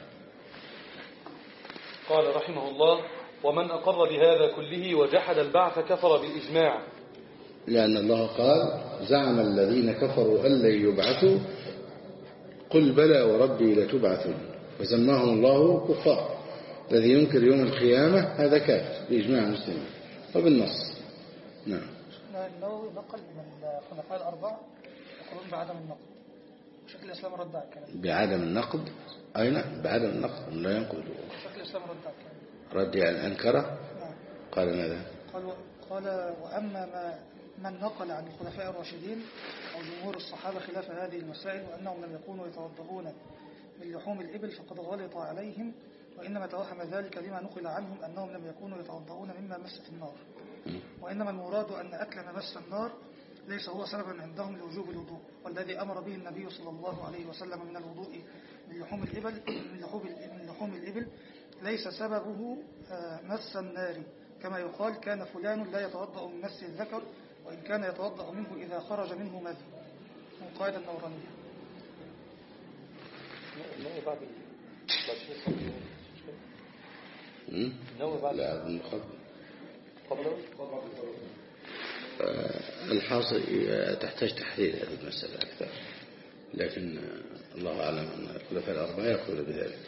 قال رحمه الله: ومن أقر بهذا كله وجحد البعث كفر بالإجماع، لأن الله قال زعم الذين كفروا أن لن يبعثوا قل بلى وربي لتبعثون، فسماهم الله كفار. الذي ينكر يوم القيامة هذا كافر بإجماع المسلمين وبالنص. نعم. النووي نقل من الخلفاء الأربعة يقولون بعدم النقد، شيخ الإسلام رد على الكلام بعدم النقد. أي نعم، بعدم النقد لا ينقل. شيخ الإسلام رد على الكلام، رد يعني أنكره. نعم. قال ماذا؟ قال وأما من نقل عن الخلفاء الراشدين أو جمهور الصحابة خلاف هذه المسائل وأنهم لم يكونوا يتوضؤون من لحوم الإبل فقد غلط عليهم، وإنما توهم ذلك بما نقل عنهم أنهم لم يكونوا يتوضؤون مما مست النار، وإنما المراد أن أكل ما مس النار ليس هو سببا عندهم لوجوب الوضوء، والذي أمر به النبي صلى الله عليه وسلم من الوضوء من لحوم الإبل ليس سببه مس النار، كما يقال كان فلان لا يتوضأ من مس الذكر وإن كان يتوضأ منه إذا خرج منه مذي، من قاعدة النورانية. لا الحاصل تحتاج تحليل هذه المسألة أكثر، لكن الله أعلم أن الخلفاء الأربعة يقول بذلك.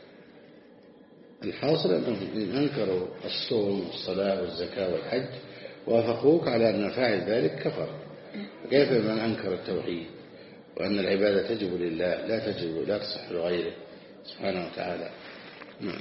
الحاصل أنهم إن أنكروا الصوم والصلاة والزكاة والحج وافقوك على أن فاعل ذلك كفر، كيف من أنكر التوحيد وأن العبادة تجب لله لا تصح لغيره سبحانه وتعالى. نعم.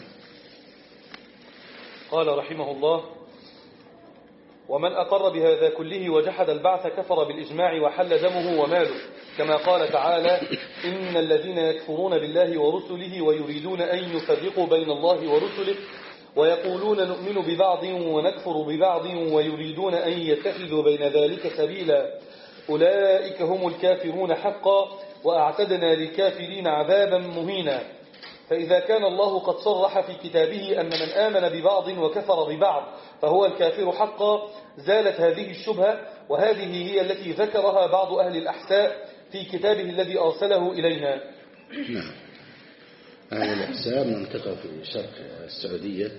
قال رحمه الله: ومن أقر بهذا كله وجحد البعث كفر بالإجماع وحل دمه وماله، كما قال تعالى: إن الذين يكفرون بالله ورسله ويريدون أن يفرقوا بين الله ورسله ويقولون نؤمن ببعض ونكفر ببعض ويريدون أن يتخذوا بين ذلك سبيلا أولئك هم الكافرون حقا وأعتدنا للكافرين عذابا مهينا. فإذا كان الله قد صرح في كتابه أن من آمن ببعض وكفر ببعض فهو الكافر حقا زالت هذه الشبهة، وهذه هي التي ذكرها بعض أهل الأحساء في كتابه الذي أرسله إلينا. نعم. أهل الأحساء منطقة في شرق السعودية.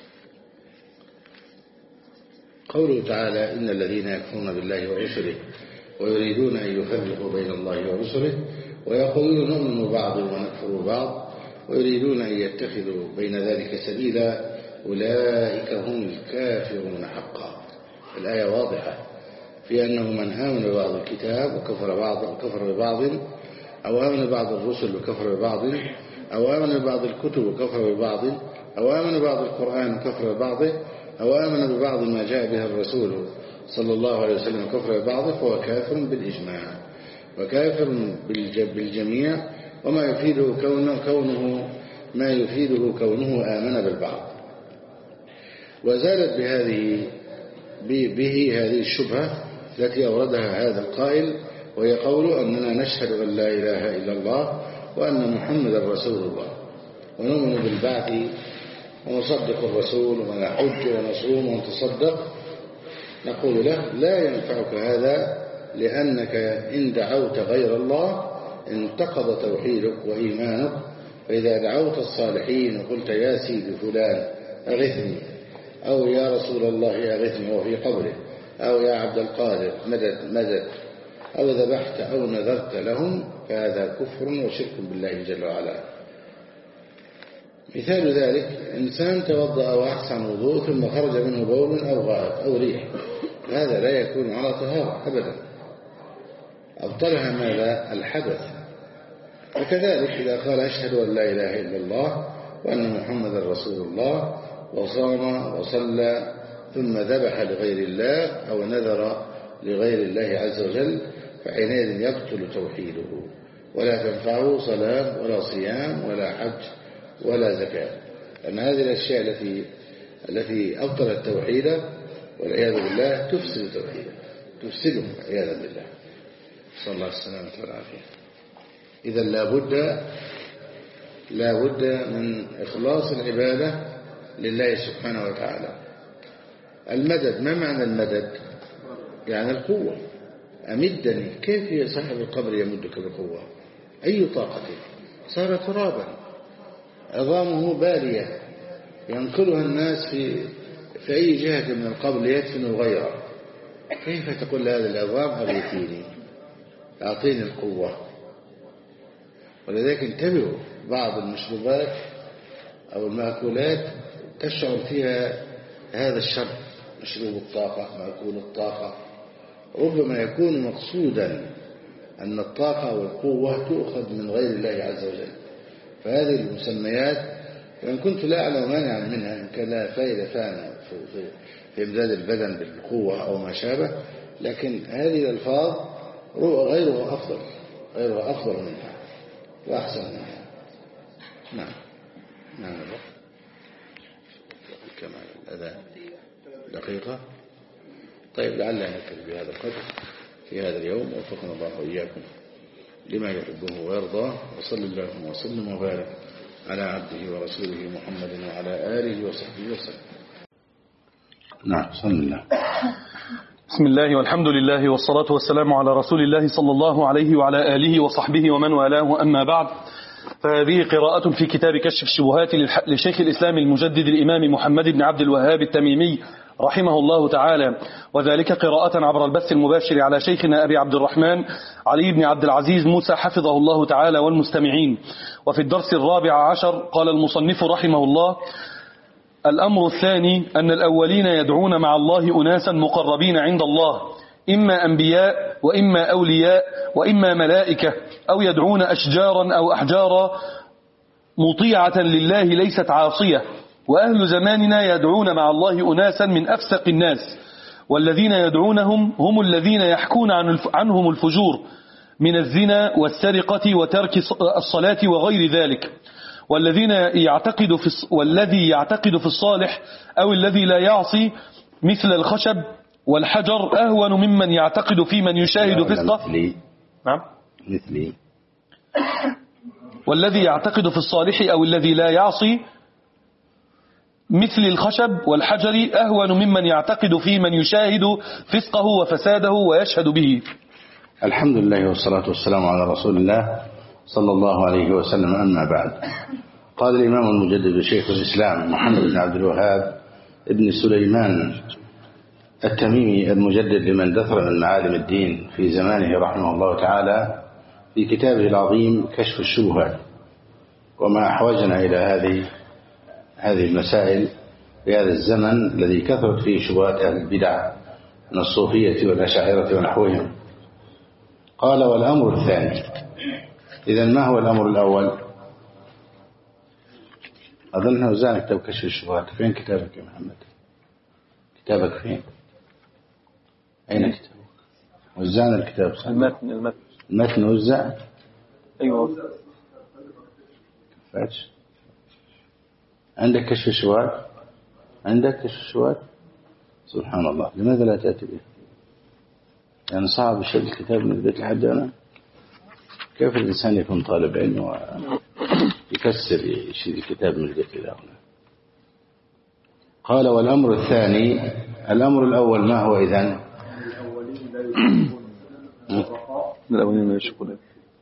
قوله تعالى: إن الذين يكفرون بالله ورسله ويريدون أن يفرقوا بين الله ورسله ويقولون نؤمن بعض ونكفر بعض ويريدون أن يتخذوا بين ذلك سبيلا أولئك هم الكافرون حقا. الآية واضحة في أنه من آمن ببعض الكتاب وكفر ببعض، أو آمن ببعض الرسل وكفر ببعض، أو آمن ببعض الكتب وكفر ببعض، أو آمن ببعض القرآن وكفر ببعضه، أو آمن ببعض ما جاء به الرسول صلى الله عليه وسلم وكفر ببعضه، فهو كافر بالإجماع وكافر بالجميع، وما يفيده كونه آمن بالبعض. وزالت به هذه الشبهة التي أوردها هذا القائل، وهي قول أننا نشهد أن لا إله إلا الله وأن محمدا رسول الله، ونؤمن بالبعث ونصدق الرسول ونحج ونصوم ونتصدق. نقول له لا ينفعك هذا، لأنك إن دعوت غير الله انتقض توحيدك وإيمانك. فإذا دعوت الصالحين وقلت يا سيدي فلان أغثني، أو يا رسول الله أغثني وهو في قبره، أو يا عبد القادر مدد، أو ذبحت أو نذرت لهم، فهذا كفر وشرك بالله جل وعلا. مثال ذلك إنسان توضأ وأحسن وضوء ثم خرج منه بول أو غائط أو ريح، هذا لا يكون على طهارة أبدا، أبطلها ماذا؟ الحدث. وكذلك إذا قال أشهد أن لا إله إلا الله وأن محمد رسول الله، وصام وصلى ثم ذبح لغير الله أو نذر لغير الله عز وجل، فحينئذ يبطل توحيده، ولا تنفعه صلاة ولا صيام ولا حج ولا زكاة، لأن هذه الأشياء التي أبطلت التوحيد والعياذ بالله تفسد توحيده، تفسده عياذا بالله، صلى الله السلامة والعافية. إذا لا بد من إخلاص العبادة لله سبحانه وتعالى. المدد، ما معنى المدد؟ يعني القوة. أمدني، كيف صاحب القبر يمدك بقوة؟ أي طاقة؟ صار ترابا، عظامه بالية ينقلها الناس في أي جهة من القبر ليدفنوا غيره، كيف تقول لهذا العظام أغيثيني، أعطيني القوة؟ ولذلك انتبهوا، بعض المشروبات أو المأكولات تشعر فيها هذا الشر، مشروب الطاقة، مأكول الطاقة، ربما يكون مقصودا أن الطاقة والقوة تؤخذ من غير الله عز وجل. فهذه المسميات وإن كنت لا أعلم مانعا منها، إن كان لها فائدة فعلا في إمداد البدن بالقوة أو ما شابه، لكن هذه الألفاظ غيرها أفضل منها وأحسن منها. نعم الوقت كما الأذان دقيقة. طيب لعلنا نكتب بهذا القدر في هذا اليوم، وفقنا الله وإياكم لما يحبه ويرضاه، وصلى الله وسلم وبارك على عبده ورسوله محمد وعلى آله وصحبه وسلم. نعم، صلى الله. بسم الله والحمد لله والصلاة والسلام على رسول الله صلى الله عليه وعلى آله وصحبه ومن والاه، أما بعد، فهذه قراءة في كتاب كشف الشبهات لشيخ الإسلام المجدد الإمام محمد بن عبد الوهاب التميمي رحمه الله تعالى، وذلك قراءة عبر البث المباشر على شيخنا أبي عبد الرحمن علي بن عبد العزيز موسى حفظه الله تعالى والمستمعين. وفي الدرس 14 قال المصنف رحمه الله: الأمر الثاني أن الأولين يدعون مع الله أناسا مقربين عند الله، إما أنبياء وإما أولياء وإما ملائكة، أو يدعون أشجارا أو أحجارا مطيعة لله ليست عاصية. وأهل زماننا يدعون مع الله أناسا من أفسق الناس، والذين يدعونهم هم الذين يحكون عنهم الفجور من الزنا والسرقة وترك الصلاة وغير ذلك. والذي يعتقد في الصالح أو الذي لا يعصي مثل الخشب والحجر أهون ممن يعتقد في من يشاهد فسقه. نعم، مثلي. والذي يعتقد في الصالح أو الذي لا يعصي مثل الخشب والحجر أهون ممن يعتقد في من يشاهد فسقه وفساده ويشهد به. الحمد لله والصلاة والسلام على رسول الله صلى الله عليه وسلم، أما بعد. قال الإمام المجدد شيخ الإسلام محمد بن عبد الوهاب ابن سليمان التميمي المجدد لمن دثر من معالم الدين في زمانه رحمه الله تعالى، في كتابه العظيم كشف الشبهات. وما أحوجنا إلى هذه المسائل في هذا الزمن الذي كثرت فيه شبهات أهل البدع من الصوفية والأشاعرة ونحوهم. قال والأمر الثاني. إذن ما هو الأمر الأول؟ أظن وزعنا كتاب كشف الشبهات. فين كتابك يا محمد؟ كتابك فين؟ أين كتابك؟ وزعنا الكتاب. المتن وزع. أيوة. فاتش. عندك كشف الشبهات؟ عندك كشف الشبهات؟ سبحان الله، لماذا لا تأتي به؟ يعني صعب يشد الكتاب من البيت لحد هنا. كيف الإنسان يكون طالب علم ويكسر يشيل الكتاب من البيت إلى هنا؟ قال والأمر الثاني. الأمر الأول ما هو إذن؟ الأولين لا يشكون.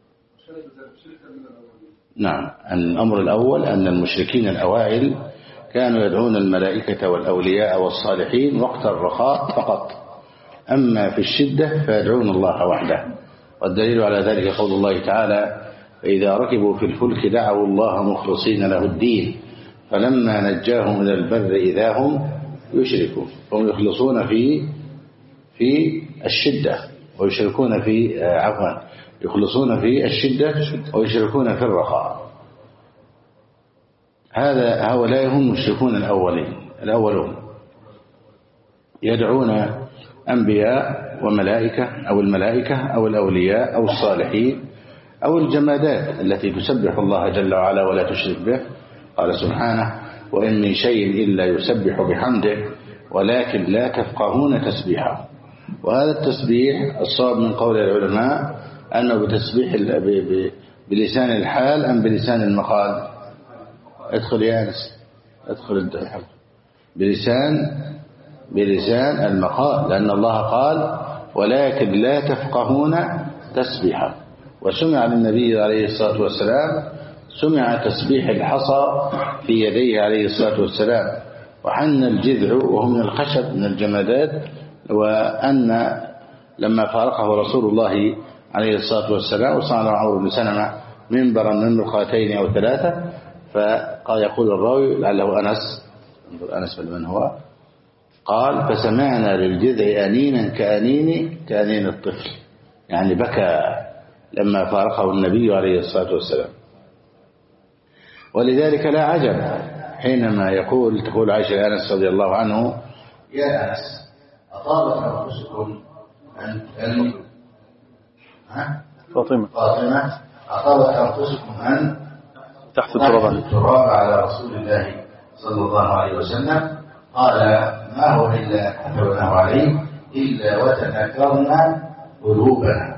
نعم، الأمر الأول أن المشركين الأوائل كانوا يدعون الملائكة والأولياء والصالحين وقت الرخاء فقط، أما في الشدة فيدعون الله وحده. والدليل على ذلك قول الله تعالى فإذا ركبوا في الفلك دعوا الله مخلصين له الدين فلما نجاهم إلى البر إذا هم يشركون. هم يخلصون في الشدة ويشركون في يخلصون في الشدة ويشركون في الرخاء. هؤلاء هم المشركون الأولون يدعون أنبياء وملائكة أو الملائكة أو الأولياء أو الصالحين أو الجمادات التي تسبح الله جل وعلا ولا تشرك به. قال سبحانه وإن من شيء إلا يسبح بحمده ولكن لا تفقهون تسبيحه. وهذا التسبيح الصواب من قول العلماء أنه بتسبيح بلسان الحال أم بلسان المقال؟ ادخل يا أنس، ادخل الدخل. بلسان المقال، لأن الله قال ولكن لا تفقهون تسبيحه. وسمع للنبي عليه الصلاة والسلام سمع تسبيح الحصى في يديه عليه الصلاة والسلام، وحن الجذع وهو من الخشب من الجمادات. وأن لما فارقه رسول الله عليه الصلاة والسلام وصنع عمرو بن سلمة منبرا من مرقاتين أو ثلاثة، فقال يقول الراوي لعله أنس من هو قال فسمعنا للجذع أنينا كأنين الطفل، يعني بكى لما فارقه النبي عليه الصلاة والسلام. ولذلك لا عجب حينما تقول عائشة أنس رضي الله عنه يا أنس أطابت أنفسكم أن فاطمة أطابت أنفسكم أن تحت التراب على رسول الله صلى الله عليه وسلم. قال ما هو إلا كتبناه عليه إلا وتناكرنا قلوبنا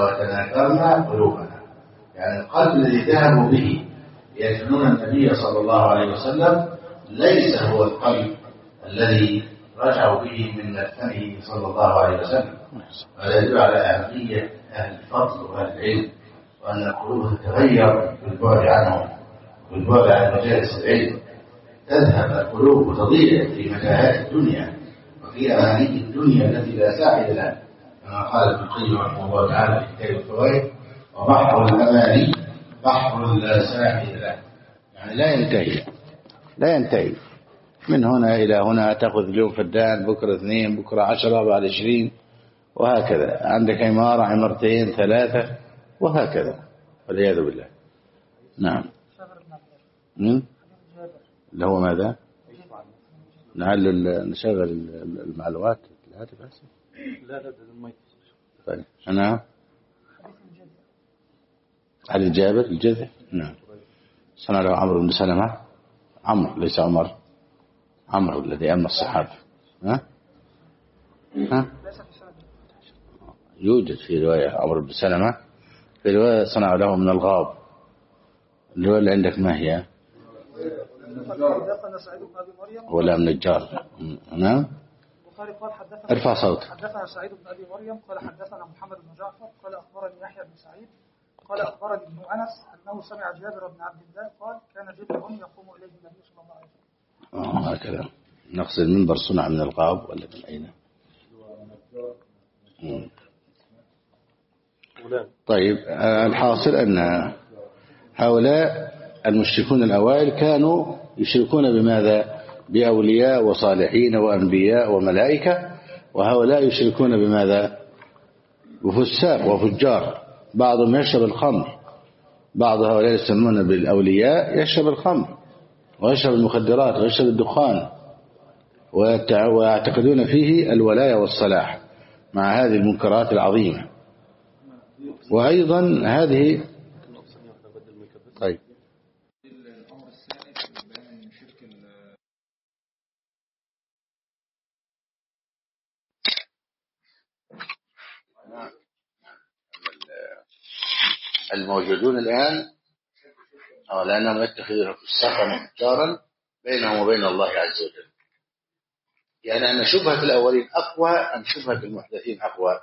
يعني القلب الذي ذهبوا به يدفنون النبي صلى الله عليه وسلم ليس هو القلب الذي رجعوا به من مدفنه صلى الله عليه وسلم. وهذا يدل على أهمية أهل الفضل وأهل العلم، وأن القلوب تتغير بالبعد عنهم بالبعد عن مجالس العلم. تذهب القلوب وتضيع في متاهات الدنيا وفي أماني الدنيا التي لا ساحل لها، كما قال ابن القيم رحمه الله تعالى في كتاب الفوائد وبحر الأماني بحر لا ساحل له، يعني لا ينتهي من هنا إلى هنا. تأخذ اليوم فدان، بكرة 2، بكرة 10، بعد 20، وهكذا. عندك عمارة، عمارتين، 3، وهكذا، والعياذ بالله. نعم. اللي هو ماذا؟ نشغل المعلومات الهاتف بس. لا المايك. طيب أنا علي جابر الجذع. نعم. صنع له عمرو بن سلمة. عمرو ليس عمر، عمرو الذي أما الصحابة. ها يوجد في رواية عمرو بن سلمة، في رواية صنع له من الغاب. الرواية اللي عندك ما هي؟ ولا من الجار. نعم. ارفع صوت. حدثنا سعيد بن أبي مريم قال حدثنا محمد بن جعفر قال أخبرني يحيى بن سعيد قال أخبرني ابن أنس أنه سمع جابر بن عبد الله قال كان جبل يقوم إليه النبي صلى الله عليه وسلم. هكذا. نقصد المنبر صنع من الغاب ولا من أين؟ طيب الحاصل أن هؤلاء المشركون الأوائل كانوا يشركون بماذا؟ بأولياء وصالحين وأنبياء وملائكة، وهؤلاء يشركون بماذا؟ بفساق وفجار. بعضهم يشرب الخمر، بعض هؤلاء يسمون بالأولياء يشرب الخمر ويشرب المخدرات ويشرب الدخان، ويعتقدون فيه الولاية والصلاح مع هذه المنكرات العظيمة. وأيضا هذه طيب الموجودون الآن لأنهم يتخذون فساقا وفجارا بينهم وبين الله عز وجل. يعني أن شبهة الأولين أقوى أم شبهة المحدثين أقوى؟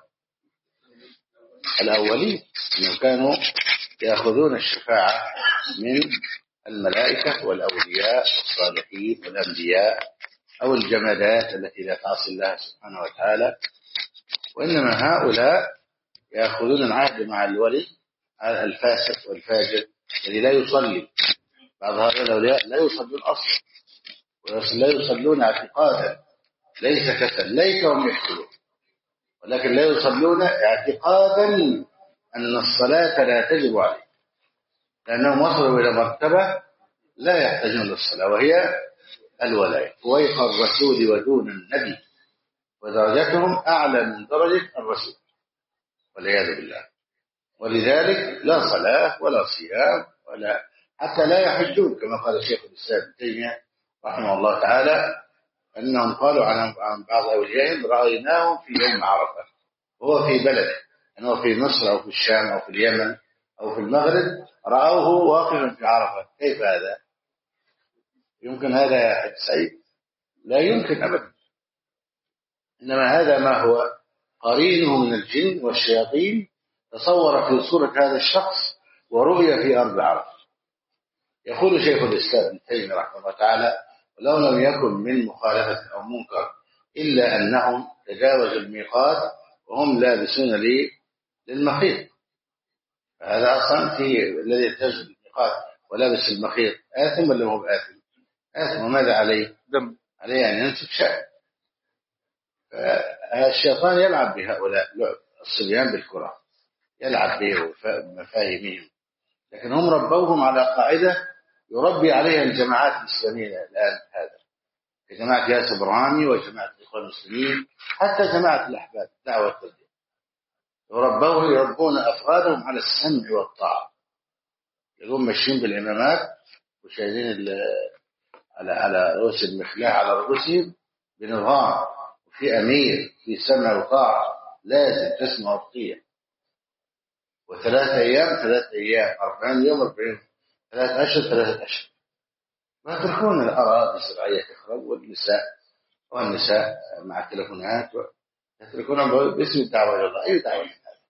الأولين أنهم كانوا يأخذون الشفاعة من الملائكة والأولياء والصالحين والأنبياء أو الجمادات التي لا تعصي الله سبحانه وتعالى، وإنما هؤلاء يأخذون العهد مع الولي الفاسق والفاجر الذي لا يصلي. بعض هؤلاء الأولياء لا يصلون أصلا، لا يصلون اعتقادا، ليس كسل، ليتهم يحسنون، ولكن لا يصلون اعتقادا أن الصلاة لا تجب عليه، لأنهم وصلوا إلى مرتبة لا يحتاجون للصلاة وهي الولاية، فويق الرسول ودون النبي، ودرجتهم أعلى من درجة الرسول والعياذ بالله. ولذلك لا صلاة ولا صيام ولا حتى لا يحجون، كما قال الشيخ الإسلام ابن تيمية رحمه الله تعالى أنهم قالوا عن بعض أوليائهم رأيناهم في يوم عرفة وهو في بلده، أنه في مصر أو في الشام أو في اليمن أو في المغرب، رأوه واقفا في عرفة. كيف هذا؟ يمكن هذا يا حج سعيد؟ لا يمكن أبدا. إنما هذا ما هو قرينه من الجن والشياطين تصور في صورة هذا الشخص ورؤية في أرض عرفة. يقول شيخ الإسلام ابن تيمية رحمه الله تعالى: ولو لم يكن من مخالفة أو منكر إلا أنهم تجاوزوا الميقات وهم لابسون للمخيط. هذا أصلا في الذي يتجاوز الميقات ولابس المخيط آثم ولا هو بآثم؟ آثم. وماذا عليه؟ دم عليه أن ينسف شعر. الشيطان يلعب بهؤلاء الصبيان بالكرة، يلعب بمفاهيمهم، لكن هم ربوهم على قاعدة يربي عليها الجماعات الإسلامية الآن، هذا جماعة ياسر برهامي وجماعة الإخوان المسلمين، حتى جماعة الأحباب دعوة التبليغ، يربون أفرادهم على السمع والطاعة. يقوم ماشيين بالإمامات وشايلين على رؤوس المخلاة على رؤوسهم بنظام، وفي أمير في سمع وطاعة، لازم تسمع وتطيع. وثلاثة أيام 40 يوم 40، 3 أشهر 3 أشهر. ما يتركون الأراضي الزراعية تخرب، والنساء مع التلفونات يتركونهم باسم الدعوة إلى الله. أي دعوة؟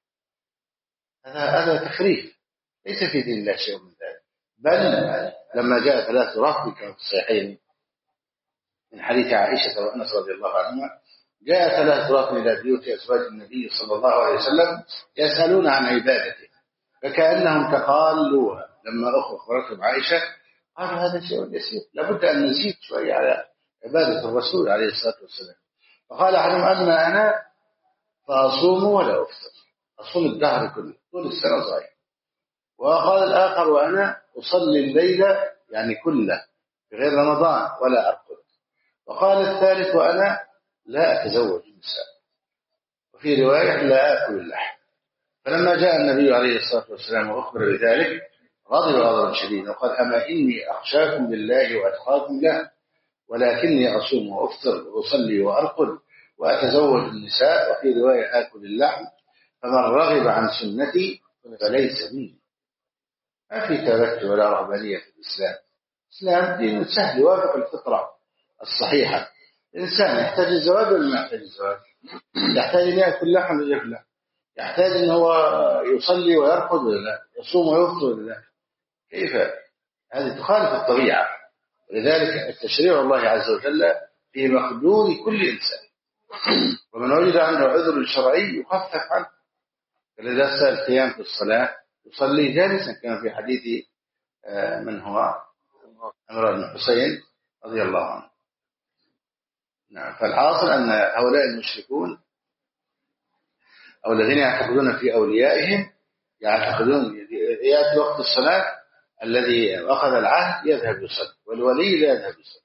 هذا تخريف، ليس في دين الله شيء من ذلك. بل لما جاء 3 رهط كما في الصحيحين من حديث عائشة وأنس رضي الله عنهما، جاء 3 رهط إلى بيوت أزواج النبي صلى الله عليه وسلم يسألون عن عبادته، فكأنهم تقالوها. لما أخبرتهم عائشة قالوا هذا شيء يسير، لابد أن نزيد شوية على عبادة الرسول عليه الصلاة والسلام. فقال أحدهم: أما أنا فأصوم ولا أفطر، أصوم الدهر كله طول السنة صحيح. وقال الآخر: وأنا أصلي الليل يعني كله في غير رمضان ولا أرقد. وقال الثالث: وأنا لا أتزوج النساء، وفي رواية لا آكل اللحم. فلما جاء النبي عليه الصلاة والسلام وأخبر بذلك غضب غضبا شديدا وقال: أما إني أخشاكم لله وأتقاكم له، ولكني أصوم وأفطر وأصلي وأرقد وأتزوج النساء، وفي رواية آكل اللحم، فمن رغب عن سنتي فليس مني. ما في تبتل ولا رهبانية في الإسلام. الإسلام دين سهل يوافق الفطرة الصحيحة. الإنسان يحتاج الزواج ولا ما يحتاج الزواج؟ يحتاج أن يأكل لحم ولا يأكل لحم؟ يحتاج أن هو يصلي ويرقد ولا لا؟ يصوم ويفطر ولا لا؟ كيف؟ هذه تخالف الطبيعة. ولذلك التشريع الله عز وجل في مقدور كل إنسان، ومن وجد عنده عذر شرعي يخفف عنه. فلذا سأل القيام في الصلاة يصلي جالسا، كان في حديث من هو عمران بن حسين رضي الله عنه. نعم. فالحاصل أن هؤلاء المشركون أو الذين يعتقدون في أوليائهم يعتقدون يأتي وقت الصلاة الذي أخذ العهد يذهب يصلي والولي لا يذهب يصلي،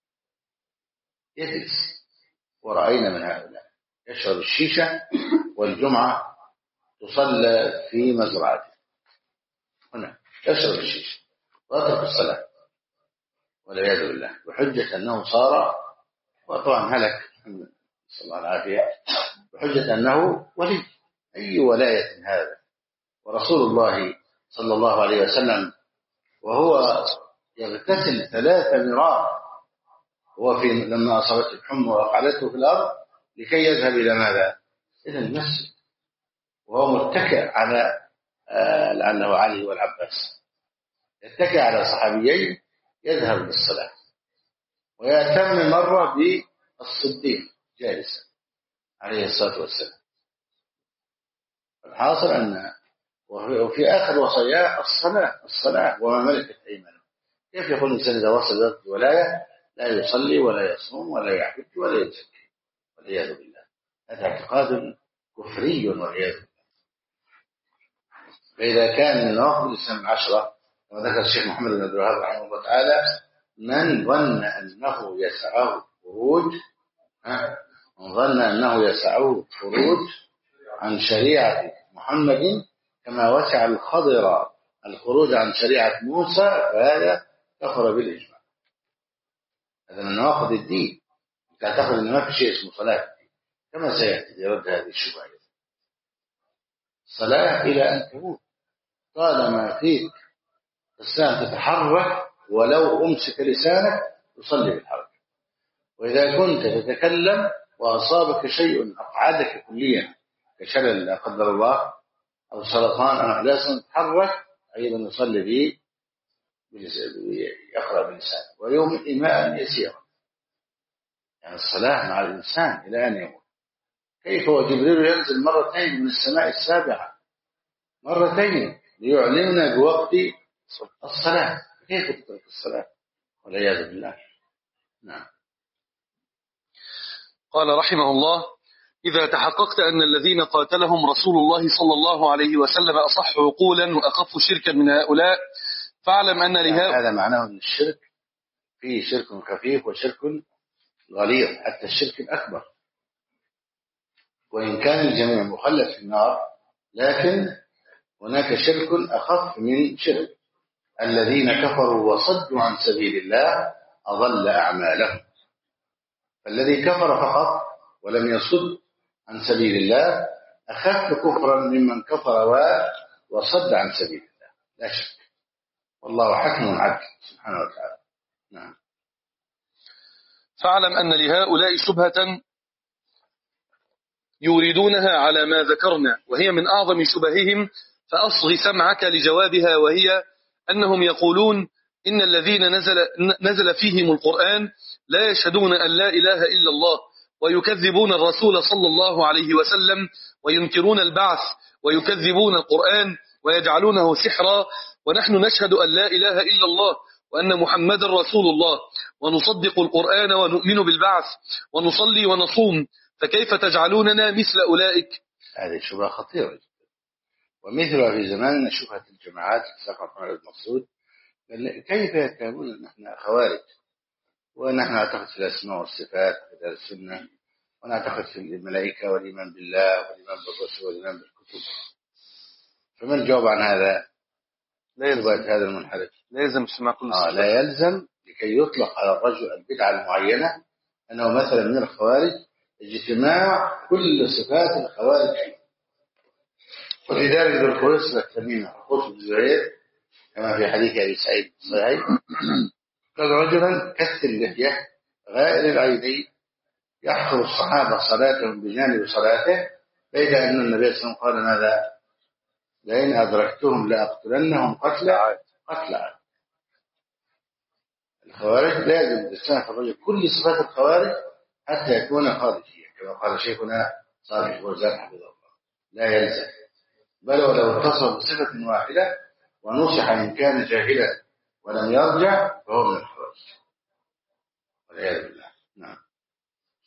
يجلس. ورأينا من هؤلاء يشرب الشيشة والجمعة تصلى في مزرعته، هنا يشرب الشيشة ويترك الصلاة والعياذ بالله بحجة أنه صار، وطبعا هلك نسأل الله العافية، بحجة أنه ولي. أي ولاية هذا؟ ورسول الله صلى الله عليه وسلم وهو يغتسل 3 مرات هو لما أصابته الحمى وقعدته في الأرض لكي يذهب إلى ماذا؟ إلى المسجد، وهو متكئ على لعله علي والعباس، يتكئ على صحابيين يذهب للصلاة، ويأتم مرة بالصديق جالسا عليه الصلاة والسلام. الحاصل أن وفي آخر وصاياه الصلاة وما ملكت أيمانه. كيف يكون الإنسان إذا وصل ذات الولاية لا يصلي ولا يصوم ولا يحج ولا يزكي والعياذ بالله؟ هذا اعتقاد كفري والعياذ بالله. فإذا كان من نواقض الإسلام 10 كما ذكر الشيخ محمد بن عبد الوهاب رحمه الله تعالى، من ظن أنه يسعه الخروج عن شريعة محمد كما وسع الخضر الخروج عن شريعة موسى فهذا كفر بالإجماع. هذا من نواقض الدين، تعتقد أن ما في شيء اسمه صلاة كما سيأتي يرد هذه الشبهة. صلاة إلى أن تموت طالما فيك الساعة تتحرك ولو أمسك لسانك تصلي بالحركة. وإذا كنت تتكلم وأصابك شيء أقعدك كليا كشلل لا قدر الله أو سرطان أو لازم تتحرك أيضا يصلي به يقرأ بلسانه ويوم إيماء يسيرا. يعني الصلاة مع الإنسان إلى أن يموت. كيف وجبريل ينزل مرتين من السماء السابعة مرتين ليعلمنا بوقت الصلاة، كيف تترك الصلاة والعياذ بالله؟ نعم. قال رحمه الله: إذا تحققت أن الذين قاتلهم رسول الله صلى الله عليه وسلم أصح عقولا وأخف شركا من هؤلاء فاعلم أن لهؤلاء. هذا معناه أن الشرك فيه شرك خفيف وشرك غليظ حتى الشرك الأكبر، وإن كان الجميع مخلد في النار لكن هناك شرك أخف من شرك. الذين كفروا وصدوا عن سبيل الله أضل أعمالهم. فالذي كفر فقط ولم يصد عن سبيل الله أخف كفرا ممن كفر وصد عن سبيل الله لا شك، والله حكم عدل سبحانه وتعالى. نعم. فاعلم أن لهؤلاء شبهة يريدونها على ما ذكرنا وهي من أعظم شبههم، فأصغ سمعك لجوابها، وهي أنهم يقولون إن الذين نزل فيهم القرآن لا يشهدون أن لا إله إلا الله ويكذبون الرسول صلى الله عليه وسلم وينكرون البعث ويكذبون القرآن ويجعلونه سحرا، ونحن نشهد أن لا إله إلا الله وأن محمد رسول الله ونصدق القرآن ونؤمن بالبعث ونصلي ونصوم، فكيف تجعلوننا مثل أولئك؟ هذه شبهة خطيرة جدا، ومثلها في زماننا شبهة الجماعات سقط على المقصود. كيف يتهمون نحن خوارج ونحن نعتقد في الأسماء والصفات في السنة ونعتقد في الملائكة والإيمان بالله والإيمان بالرسل والإيمان بالكتب؟ فما الجواب عن هذا؟ لا يلزم هذا المنحرف، لا يلزم سماع كل صفات. لا يلزم لكي يطلق على الرجل البدعة المعينة أنه مثلا من الخوارج اجتماع كل صفات الخوارج. ولذلك ذو الخويصر التميمي خطب الزهير كما في حديث أبي سعيد الصحيح قال رجلا كث اللحية غائر العينين يحقر الصحابة صلاتهم بجانب صلاته، بيد أن النبي صلى الله عليه وسلم قال ماذا؟ لئن أدركتهم لأقتلنهم قتلى. الخوارج لازم تستمع في الرجل كل صفات الخوارج حتى يكون خارجيا كما قال شيخنا صالح الفوزان حفظه الله. لا يلزم، بل ولو اتصل بصفة واحدة ونصح إن كان جاهلا ولم يرجع فهو من الخوارج والعياذ بالله. نعم.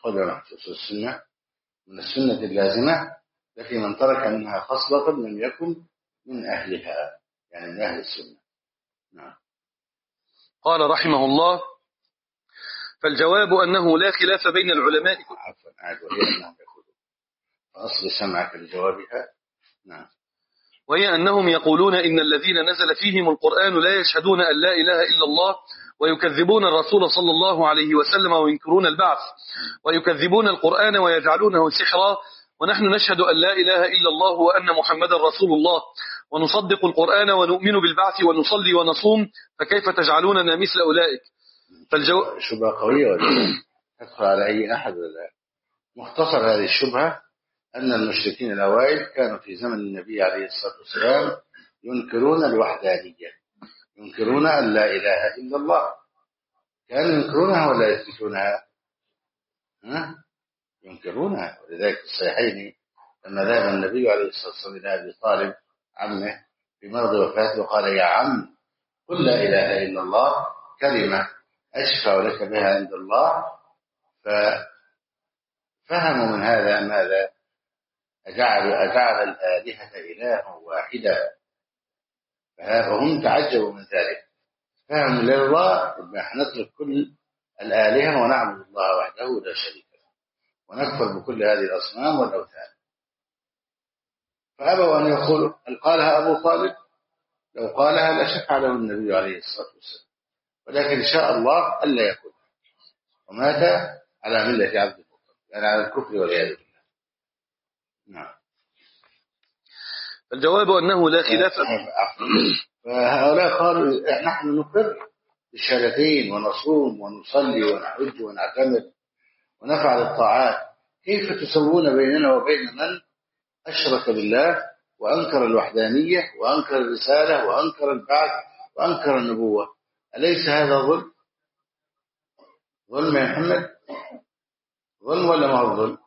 قول محفوظ السنة من السنة اللازمة التي من ترك منها خصلة لم يكن من أهلها، يعني من أهل السنة. نعم. قال رحمه الله: فالجواب أنه لا خلاف بين العلماء. عفوا وهي أنهم يقولون فأصل سمعك لجوابها. نعم. وهي أنهم يقولون إن الذين نزل فيهم القرآن لا يشهدون أن لا إله إلا الله، ويكذبون الرسول صلى الله عليه وسلم، وينكرون البعث، ويكذبون القرآن ويجعلونه سحرا، ونحن نشهد أن لا إله إلا الله وأن محمدا رسول الله، ونصدق القرآن ونؤمن بالبعث ونصلي ونصوم، فكيف تجعلوننا مثل أولئك؟ شبهة قوية ولا تدخل على أي أحد ولا؟ مختصر هذه الشبهة أن المشركين الأوائل كانوا في زمن النبي عليه الصلاة والسلام ينكرون الوحدانية، ينكرون أن لا إله إلا الله. كانوا ينكرونها ولا يثبتونها؟ ينكرونها. ولذلك في الصحيحين لما ذهب النبي عليه الصلاة والسلام إلى أبي طالب عمه في مرض وفاته وقال: يا عم قل لا إله إلا الله كلمة أشفع لك بها عند الله. ففهموا من هذا ماذا؟ أجعل الآلهة إلها واحدا، فهم تعجبوا من ذلك. فهموا لله نترك كل الآلهة ونعبد الله وحده لا شريك له، ونكفر بكل هذه الأصنام والأوثان. فأبوا أن يقولوا: هل قالها أبو طالب؟ لو قالها لشفع له النبي عليه الصلاة والسلام، ولكن شاء الله ألا يقول، ومات على ملة عبد المطلب، يعني على الكفر والعياذ بالله. نعم. الجواب أنه لا خلاف. فهؤلاء قالوا: نحن نقر بالشهادتين ونصوم ونصلي ونحج ونعتمر ونفعل الطاعات، كيف تسوون بيننا وبين من أشرك بالله وأنكر الوحدانية وأنكر الرسالة وأنكر البعث وأنكر النبوة؟ أليس هذا ظلم؟ ظلم يا محمد؟ ظلم ولا ما هو ظلم؟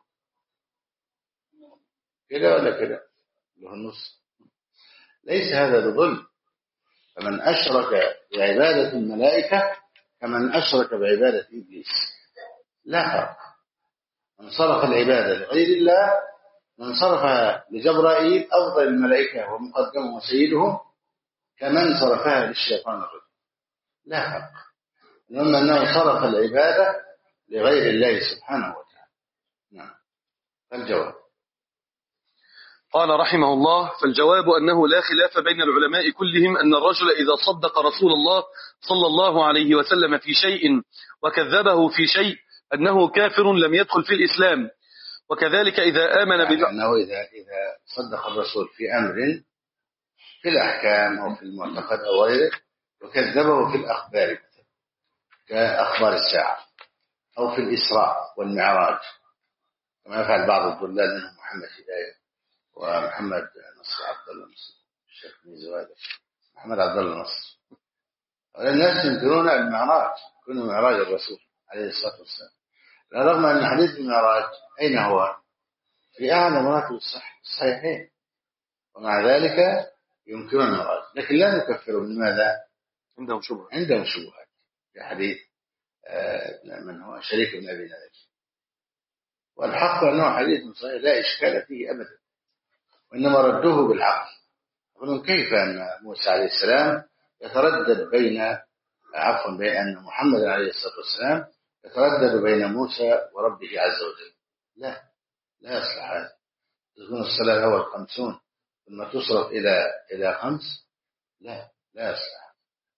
كده ولا كده؟ له النص. ليس هذا بظلم. فمن أشرك بعبادة الملائكة كمن أشرك بعبادة إبليس، لا فرق. من صرف العبادة لغير الله، من صرفها لجبرائيل أفضل الملائكة ومقدمهم وسيدهم، كمن صرفها للشيطان الرجيم، لا فرق. إنما أنه صرف العبادة لغير الله سبحانه وتعالى. نعم. فالجواب. قال رحمه الله: فالجواب أنه لا خلاف بين العلماء كلهم أن الرجل إذا صدق رسول الله صلى الله عليه وسلم في شيء وكذبه في شيء أنه كافر لم يدخل في الإسلام. وكذلك إذا آمن أنه إذا صدق الرسول في أمر في الأحكام أو في المعتقد أو غيره وكذبه في الأخبار كأخبار الساعة أو في الإسراء والمعراج، كما يفعل بعض الضلال منهم محمد هداية ومحمد نصر عبد الله نصر الشيخ ميزوادة محمد عبد الله نصر. الناس ينكرون المعراج، يكون معراج الرسول عليه الصلاة والسلام، رغم أن حديث المعراج أين هو؟ في أعلى مراتب الصحيحين، ومع ذلك ينكرون المعراج. لكن لا نكفرهم. لماذا؟ عندهم شبهات في حديث من هو شريك بن أبي نذر، والحق أنه حديث صحيح لا إشكال فيه أبدا، وإنما ردوه بالعقل. يقولون: كيف أن موسى عليه السلام يتردد بين أن محمد عليه الصلاة والسلام يتردد بين موسى وربه عز وجل؟ لا يصلح هذا. تكون الصلاة الأول 50 ثم تصرف إلى 5، لا يصلح.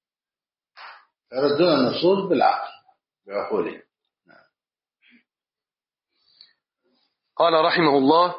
فردون النصوص بالعقل بعقولهم. نعم. قال رحمه الله: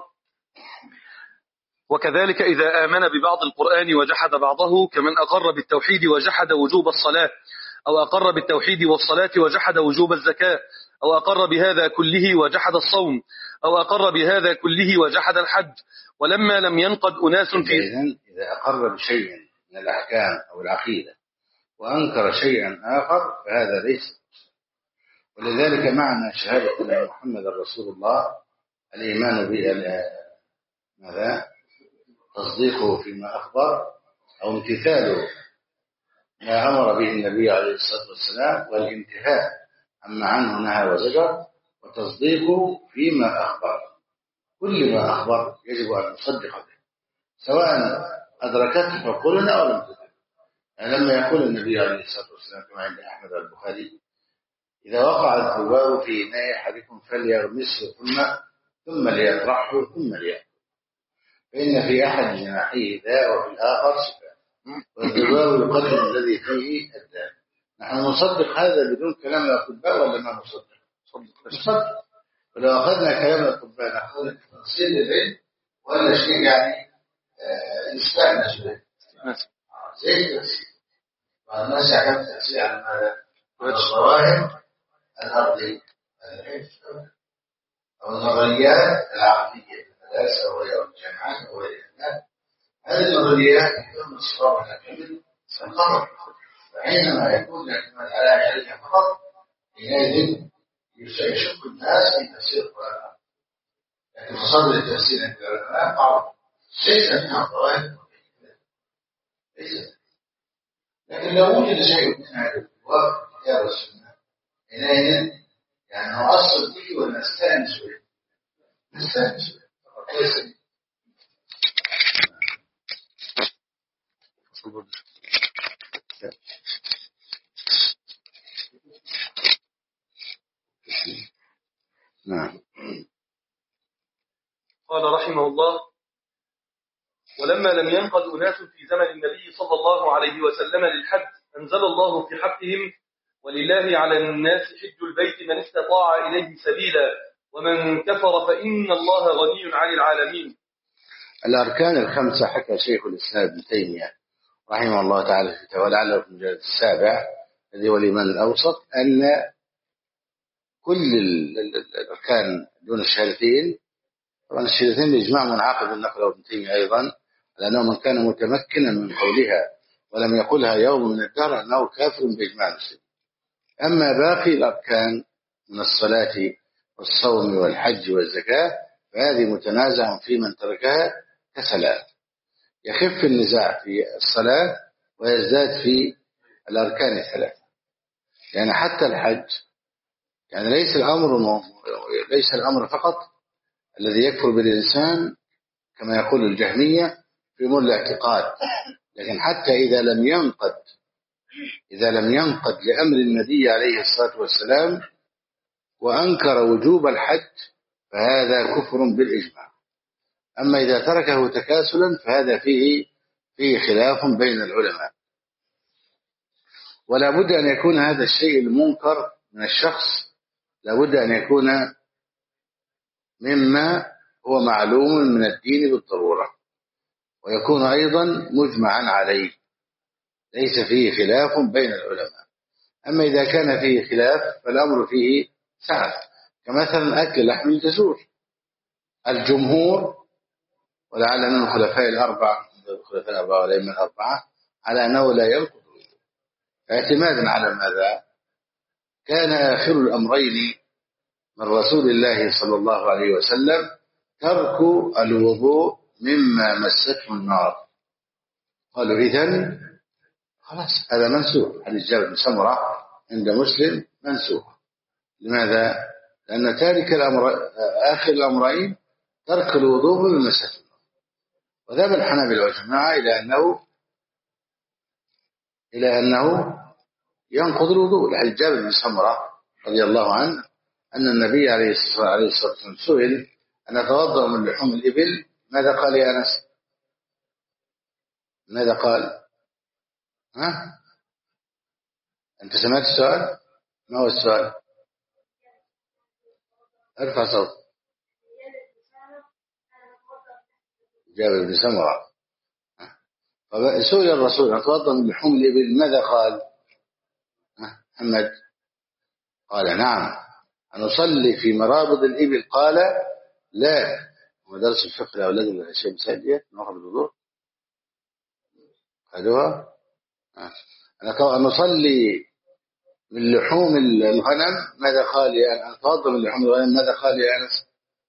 وكذلك إذا آمن ببعض القرآن وجحد بعضه كمن أقر بالتوحيد وجحد وجوب الصلاة، أو أقر بالتوحيد والصلاة وجحد وجوب الزكاة، أو أقر بهذا كله وجحد الصوم، أو أقر بهذا كله وجحد الحج، ولما لم ينقض أناس في. إذا أقر بشيء من الأحكام أو العقيدة وأنكر شيئا آخر فهذا ليس. ولذلك معنى شهادة أن محمد رسول الله الإيمان ماذا؟ تصديقه فيما أخبر، أو امتثاله ما أمر به النبي عليه الصلاة والسلام، والانتهاء عما عنه نهى وزجر، وتصديقه فيما أخبر. كل ما أخبر يجب أن نصدق به، سواء أدركته عقولنا أو لم تدرك. يعني لما يقول النبي عليه الصلاة والسلام كما عند أحمد والبخاري: إذا وقع الذباب في إناء أحدكم فليغمسه ثم ليطرحه ثم ليأكل، فإن في أحد جناحيه داء وفي الآخر شفاء، والذباب يقدم الذي فيه الداء. نحن نصدق هذا بدون كلام الأطباء ولا ما نصدق؟ نصدق. ولو أخذنا كلام الأطباء نأخذ تفصيل العلم ولا شيء يعني نستأنس به زي التفسير. والناس يعمل تفسير على ماذا؟ الظواهر الأرضية أو النظريات العقلية الفلاسفة والجامعات وغيرها. هذه النظريات يتم إصرارها كامل القمر، فحينما يكون الاعتماد على عليها فقط حينئذ يشك الناس في تفسير القرآن. لكن مصادر التفسير عند العلماء معروف ليس منها ظواهر ليس، لكن لو وجد شيء من هذا الوقت الكتاب والسنة حينئذ يعني نؤصل به ونستأنس به. نستأنس به ليس. نعم. قال رحمه الله: ولما لم ينقض أناس في زمن النبي صلى الله عليه وسلم للحج أنزل الله في حقهم: ولله على الناس حج البيت من استطاع إليه سبيلا ومن كفر فإن الله غني عن العالمين. الأركان الخمسة حكى شيخ الإسلام ابن تيمية رحمه الله تعالى في ولعله في المجلد السابع الذي هو الإيمان الأوسط أن كل الأركان دون الشهادتين، طبعا الشهادتين بإجماع منعقد النقل ابن تيمية أيضا، لأنه من كان متمكنا من قولها ولم يقولها يوم من الدهر أنه كافر بإجماع المسلمين. أما باقي الأركان من الصلاة والصوم والحج والزكاة فهذه متنازع في من تركها كسلام. يخف النزاع في الصلاة ويزداد في الأركان الثلاثة، يعني حتى الحج يعني ليس الأمر فقط الذي يكفر بالإنسان كما يقول الجهمية في أمور الاعتقاد، لكن حتى إذا لم ينقد لأمر النبي عليه الصلاة والسلام وأنكر وجوب الحج فهذا كفر بالإجماع. أما إذا تركه تكاسلا فهذا فيه خلاف بين العلماء. ولا بد أن يكون هذا الشيء المنكر من الشخص لا بد أن يكون مما هو معلوم من الدين بالضرورة، ويكون أيضا مجمعا عليه ليس فيه خلاف بين العلماء. أما إذا كان فيه خلاف فالأمر فيه سعة، كمثلا أكل لحم الجزور. الجمهور ولعل من الخلفاء الأربعة والأئمة الأربعة على أنه لا ينقض اعتمادا على ماذا؟ كان آخر الأمرين من رسول الله صلى الله عليه وسلم ترك الوضوء مما مسته النار. قالوا إذن خلاص هذا منسوخ. حديث جابر بن سمرة عند مسلم منسوخ. لماذا؟ لأن تارك آخر الأمرين ترك الوضوء مما مسته النار. وذهب الحنابلة والجماعة إلى أنه ينقض الوضوء. لحديث جابر بن سمرة رضي الله عنه أن النبي عليه الصلاة والسلام سئل أن أتوضأ من لحوم الإبل، ماذا قال يا أنس؟ ماذا قال؟ أنت سمعت السؤال؟ ما هو السؤال؟ ارفع صوت. جابر بن سمرة سئل الرسول أن أتوضأ من لحوم الإبل ماذا قال؟ محمد قال نعم. أن أصلي في مرابض الإبل قال لا. ومدرس الفقه لأولاد الشيء مساجية نأخذ الوضوء خذوها. أن أصلي من لحوم الغنم ماذا قال يا أن أتوضأ من لحوم الغنم ماذا قال يا أنس؟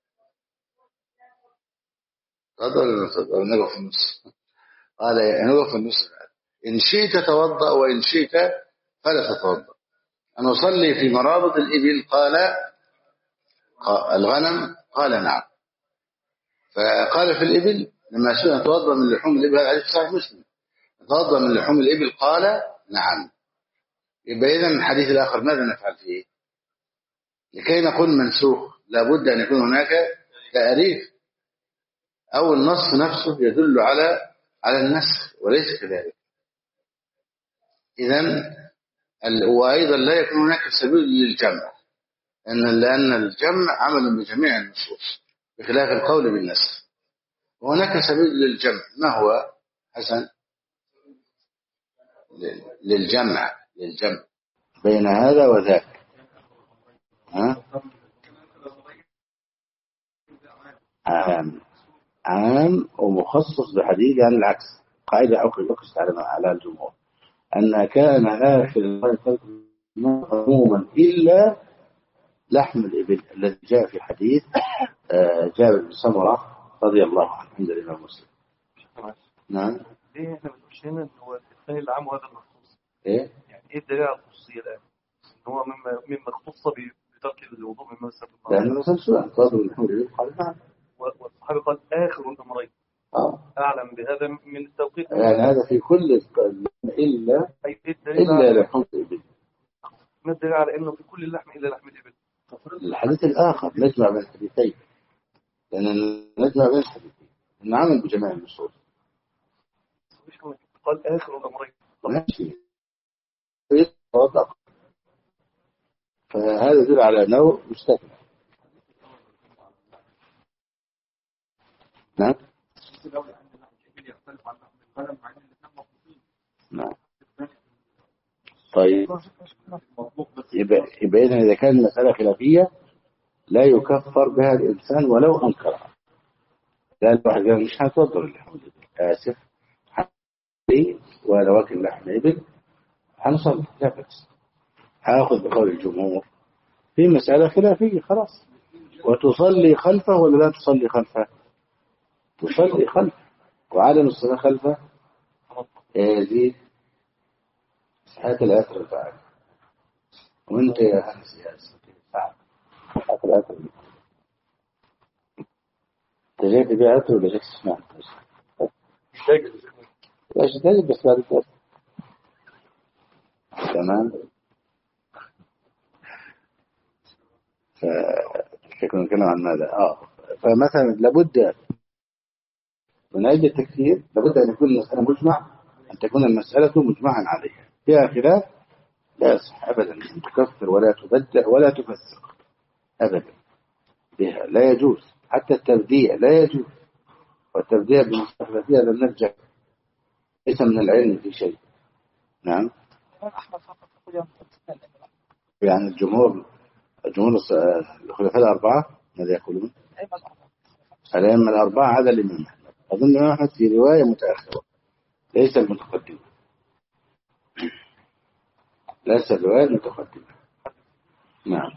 تفضل نقف في النص. قال نقف في النص، إن شئت توضأ وإن شئت فلا تتوضأ. أن أصلي في مرابض الإبل قال الغنم؟ قال نعم. فقال في الإبل لما سئل توضأ من لحوم الإبل، هذا حديث صحيح مسلم، توضأ من لحوم الإبل قال نعم. يبقى إذن الحديث الآخر ماذا نفعل فيه؟ لكي نقول منسوخ لابد أن يكون هناك تأريف أو النص نفسه يدل على النسخ وليس كذلك. إذن وأيضا لا يكون هناك سبيل للجمع، لأن الجمع عمل بجميع النصوص بخلاف القول بالنسخ. وهناك سبيل للجمع، ما هو حسن؟ للجمع بين هذا وذاك. عام ومخصص بحديث، عن العكس قاعدة أقصد على الجمهور أن كان آخر عموما إلا لحم الإبل الذي جاء في حديث جابر بن سمرة رضي الله عنه عند الإمام مسلم. نعم. ليه احنا بنقولش هنا ان هو الثاني العام وهذا المخصوص؟ ايه يعني ايه الدليل على الخصوصية الآن؟ ان هو مما اختص بترك الوضوء من مسجد النار. لأنه مثلا سؤال فاضل لحم الإبل قال نعم، والصحابي قال آخر الأمرين. أعلم بهذا من التوقيت. يعني هذا في كل إلا لحم الإبل. ما الدليل على أنه في كل اللحم إلا لحم الإبل؟ الحديث الآخر نجمع بين الحديثين، لأن نجمع بين الحديثين نعمل بجميع النصوص. قال آخر الأمرين ماشي، فهذا يدل على أنه مستثنى. نعم. نعم. طيب يبقى إذا كان المسألة خلافية لا يكفر بها الإنسان ولو أنكرها. لا الواحد قال مش هتوضر اللحم آسف ولا واكل لحم إبل هنصلي لا بأس، هاخذ بقول الجمهور في مسألة خلافية خلاص. وتصلي خلفه ولا لا تصلي خلفه؟ تصلي خلفه، وعدم الصلاة خلفه يزيد. هات الأثر بتاعك وانت يا أنس يا سعد، هات الأثر انت جاي تبيع أثر ولا جاي تسمع؟ لاش تجد بس بعد الأثر تمام. فكنا نتكلم عن ماذا؟ فمثلا لابد من أجل التكفير لابد أن يكون المسألة مجمع، أن تكون المسألة مجمعا عليها، فيها خلاف لا يصح أبدا أن تكفر ولا تبدع ولا تفسق أبدا بها، لا يجوز. حتى التبديع لا يجوز، والتبديع بالمستقبل فيها لم نرجع ليس من العلم في شيء. نعم. يعني الجمهور الخلفاء الأربعة ماذا يقولون؟ الأئمة الأربعة عدا الإمام أحمد. أظن الإمام أحمد في رواية متأخرة ليس المتقدمة، ليس الرواية المتقدمة. نعم.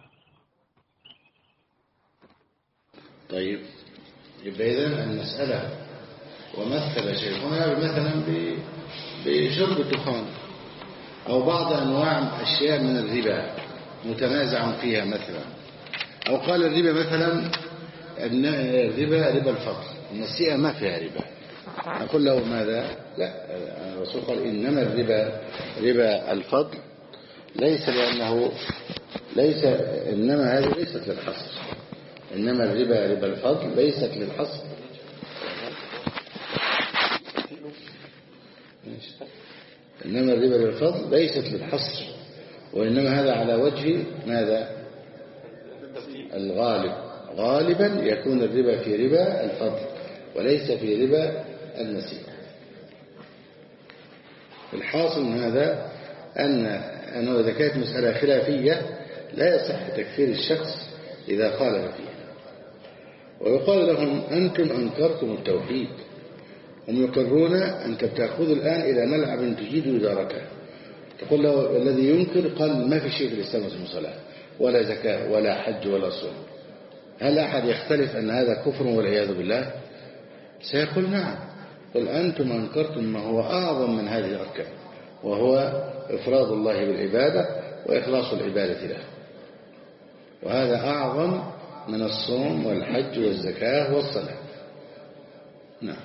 طيب يبقى إذن المسألة ومثل شيخنا مثلا بشرب الدخان أو بعض أنواع أشياء من الربا متنازع فيها مثلا، أو قال الربا مثلا أن الربا ربا الفضل، النسيئة ما فيها ربا، نقول له ماذا؟ لا، الرسول قال إنما الربا ربا الفضل، ليس لأنه إنما هذه ليست للحصر، إنما الربا ربا الفضل ليست للحصر. إنما الربا ربا الفضل ليست للحصر، وإنما هذا على وجه ماذا؟ الغالب، غالبا يكون الربا في ربا الفضل وليس في ربا النسيئة. الحاصل من هذا أنه إذا كانت مسألة خلافية لا يصح تكفير الشخص إذا خالف فيها. ويقال لهم أنتم أنكرتم التوحيد، هم يقرون أن تأخذوا الآن إلى ملعب تجيد إدارته، تقول له الذي ينكر قال ما في شيء في الإسلام اسمه صلاة ولا زكاة ولا حج ولا صوم، هل أحد يختلف أن هذا كفر والعياذ بالله؟ سيقول نعم. قل أنتم أنكرتم ما هو أعظم من هذه الأركان، وهو إفراد الله بالعبادة وإخلاص العبادة له، وهذا أعظم من الصوم والحج والزكاة والصلاة. نعم.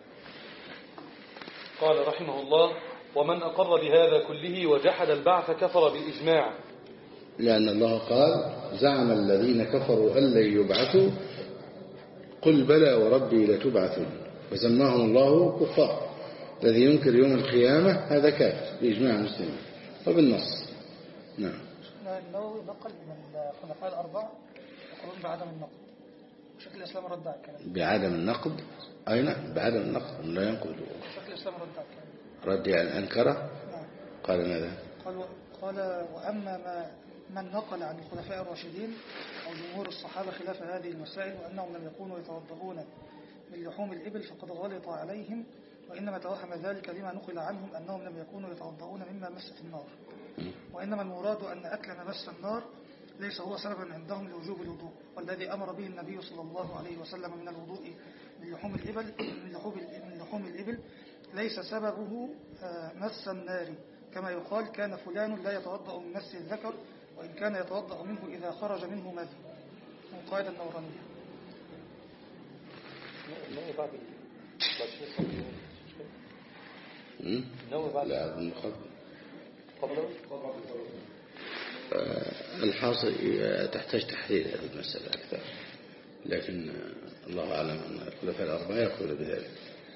قال رحمه الله: ومن أقر بهذا كله وجحد البعث كفر بالإجماع. لأن الله قال: زعم الذين كفروا أن لن يبعثوا قل بلى وربي لتبعثون، فسماهم الله كفار. الذي ينكر يوم القيامة هذا كافر بإجماع المسلمين وبالنص. نعم. النووي نقل من الخلفاء الأربعة يقولون بعدم النقد، شيخ الإسلام رد على الكلام. بعدم النقد؟ أي نعم، بعدم النقد لا ينقد. شيخ الإسلام رد على الكلام. رد يعني أنكره؟ نعم. قال ماذا؟ قال وأما من نقل عن الخلفاء الراشدين أو جمهور الصحابة خلاف هذه المسائل وأنهم لم يكونوا يتوضؤون من لحوم الإبل فقد غلط عليهم، وإنما توهم ذلك لما نقل عنهم أنهم لم يكونوا يتوضؤون مما مست النار، وإنما المراد أن أكل ما مس النار ليس هو سببا عندهم لوجوب الوضوء، والذي أمر به النبي صلى الله عليه وسلم من الوضوء من لحوم الإبل ليس سببه مس النار، كما يقال كان فلان لا يتوضأ من مس الذكر وإن كان يتوضأ منه إذا خرج منه مذي، من قاعدة النورانية. لا الحاصل تحتاج تحليل هذه المسألة أكثر، لكن الله أعلم أن الخلفاء الأربعة يقول بذلك.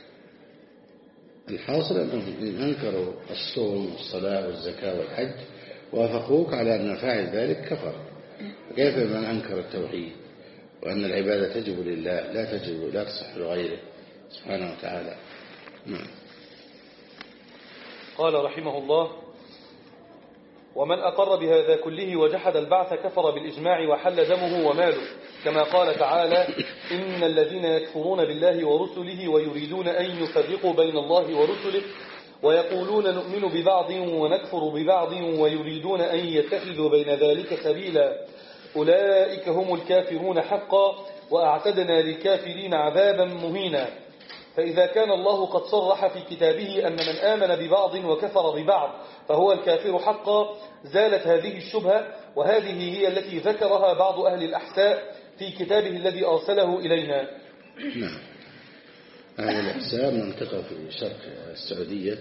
الحاصل أنهم إن أنكروا الصوم والصلاة والزكاة والحج وافقوك على أن فاعل ذلك كفر، كيف من أنكر التوحيد وأن العبادة تجب لله لا تصح لغيره سبحانه وتعالى. نعم. قال رحمه الله: ومن أقر بهذا كله وجحد البعث كفر بالإجماع وحل دمه وماله، كما قال تعالى: إن الذين يكفرون بالله ورسله ويريدون أن يفرقوا بين الله ورسله ويقولون نؤمن ببعض ونكفر ببعض ويريدون أن يتخذوا بين ذلك سبيلا أولئك هم الكافرون حقا وأعتدنا للكافرين عذابا مهينا. فإذا كان الله قد صرح في كتابه أن من آمن ببعض وكفر ببعض فهو الكافر حقا زالت هذه الشبهة، وهذه هي التي ذكرها بعض أهل الأحساء في كتابه الذي أرسله إلينا. نعم. أهل الأحساء منطقة في شرق السعودية.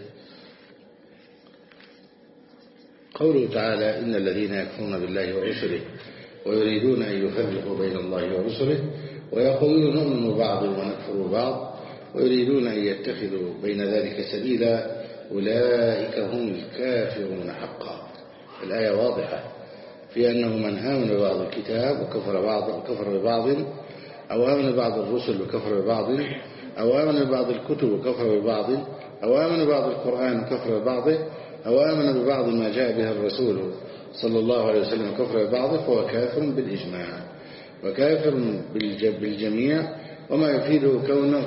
قوله تعالى: إن الذين يكفرون بالله ورسله ويريدون أن يفرقوا بين الله ورسله ويقولون نؤمن ببعض ونكفر بعض ويريدون أن يتخذوا بين ذلك سبيلا أولئك هم الكافرون حقا. الآية واضحة في أنه من آمن ببعض الكتاب وكفر ببعض، أو آمن ببعض الرسل وكفر ببعض، أو آمن ببعض الكتب وكفر ببعض، أو آمن ببعض القرآن وكفر ببعضه، أو آمن ببعض ما جاء به الرسول صلى الله عليه وسلم وكفر ببعضه، فهو كافر بالإجماع وكافر بالجميع، وما يفيده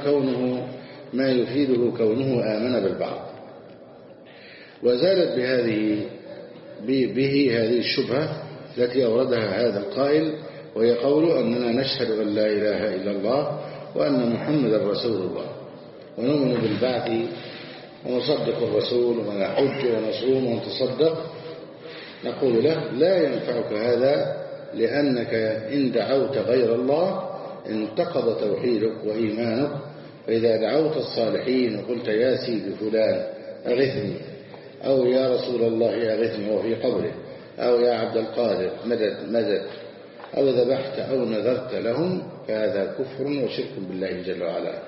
كونه آمن بالبعض. وزالت به هذه الشبهة التي أوردها هذا القائل، وهي قول أننا نشهد أن لا إله إلا الله وأن محمد رسول الله ونؤمن بالبعث ونصدق الرسول ونحج ونصوم ونتصدق. نقول له: لا ينفعك هذا، لأنك إن دعوت غير الله انتقض توحيدك وإيمانك. فإذا دعوت الصالحين وقلت يا سيدي فلان أغثني، أو يا رسول الله أغثني وفي قبره، أو يا عبد القادر مدد، أو ذبحت أو نذرت لهم، فهذا كفر وشرك بالله جل وعلا.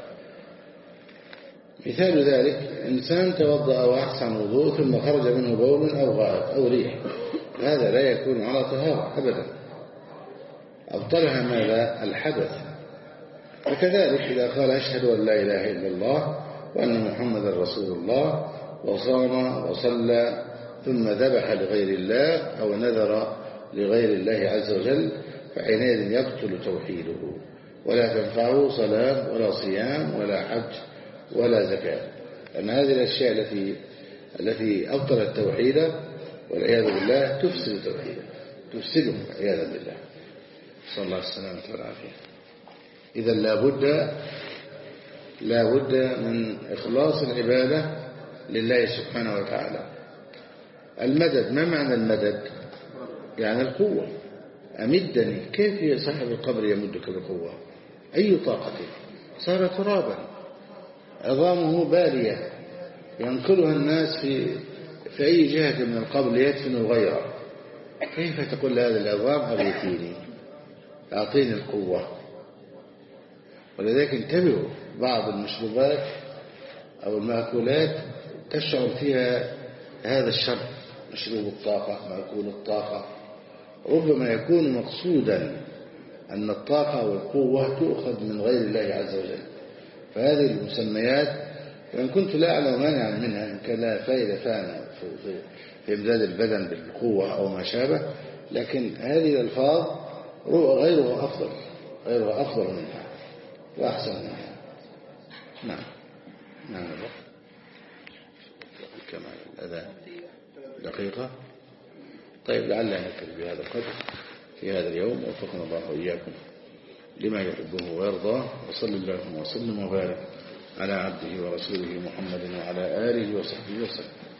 مثال ذلك: إنسان توضأ وأحسن وضوء ثم خرج منه بول أو غائط أو ريح، هذا لا يكون على طهارة أبدا، أبطلها ماذا؟ الحدث. وكذلك إذا قال أشهد أن لا إله إلا الله وأن محمد رسول الله وصام وصلى ثم ذبح لغير الله أو نذر لغير الله عز وجل، فحينئذ يبطل توحيده ولا تنفعه صلاة ولا صيام ولا حج ولا زكاة، لأن هذه الأشياء التي أبطلت التوحيد والعياذ بالله تفسد توحيده، تفسده عياذا بالله، صلى الله عليه وسلم والعافية. إذا لا بد من إخلاص العبادة لله سبحانه وتعالى. المدد، ما معنى المدد؟ يعني القوة، أمدني، كيف صاحب القبر يمدك بقوة؟ أي طاقة؟ صار ترابا، عظامه بالية ينقلها الناس في أي جهة من القبر ليدفنوا غيره. كيف تقول لهذه العظام أغيثيني، أعطيني القوة؟ ولذلك انتبهوا، بعض المشروبات أو المأكولات تشعر فيها هذا الشر، مشروب الطاقة، مأكول الطاقة، ربما يكون مقصودا أن الطاقة والقوة تؤخذ من غير الله عز وجل. فهذه المسميات وإن كنت لا أعلم مانعا منها، إن كان لها فائدة فعلا في إمداد البدن بالقوة أو ما شابه، لكن هذه الألفاظ غيرها أفضل منها وأحسن منها. نعم نعم. كمان الأذان دقيقة. طيب لعلنا نكتب بهذا القدر في هذا اليوم، وفقنا الله وإياكم لما يحبه ويرضاه، وصلى الله وسلم وبارك على عبده ورسوله محمد وعلى آله وصحبه وسلم.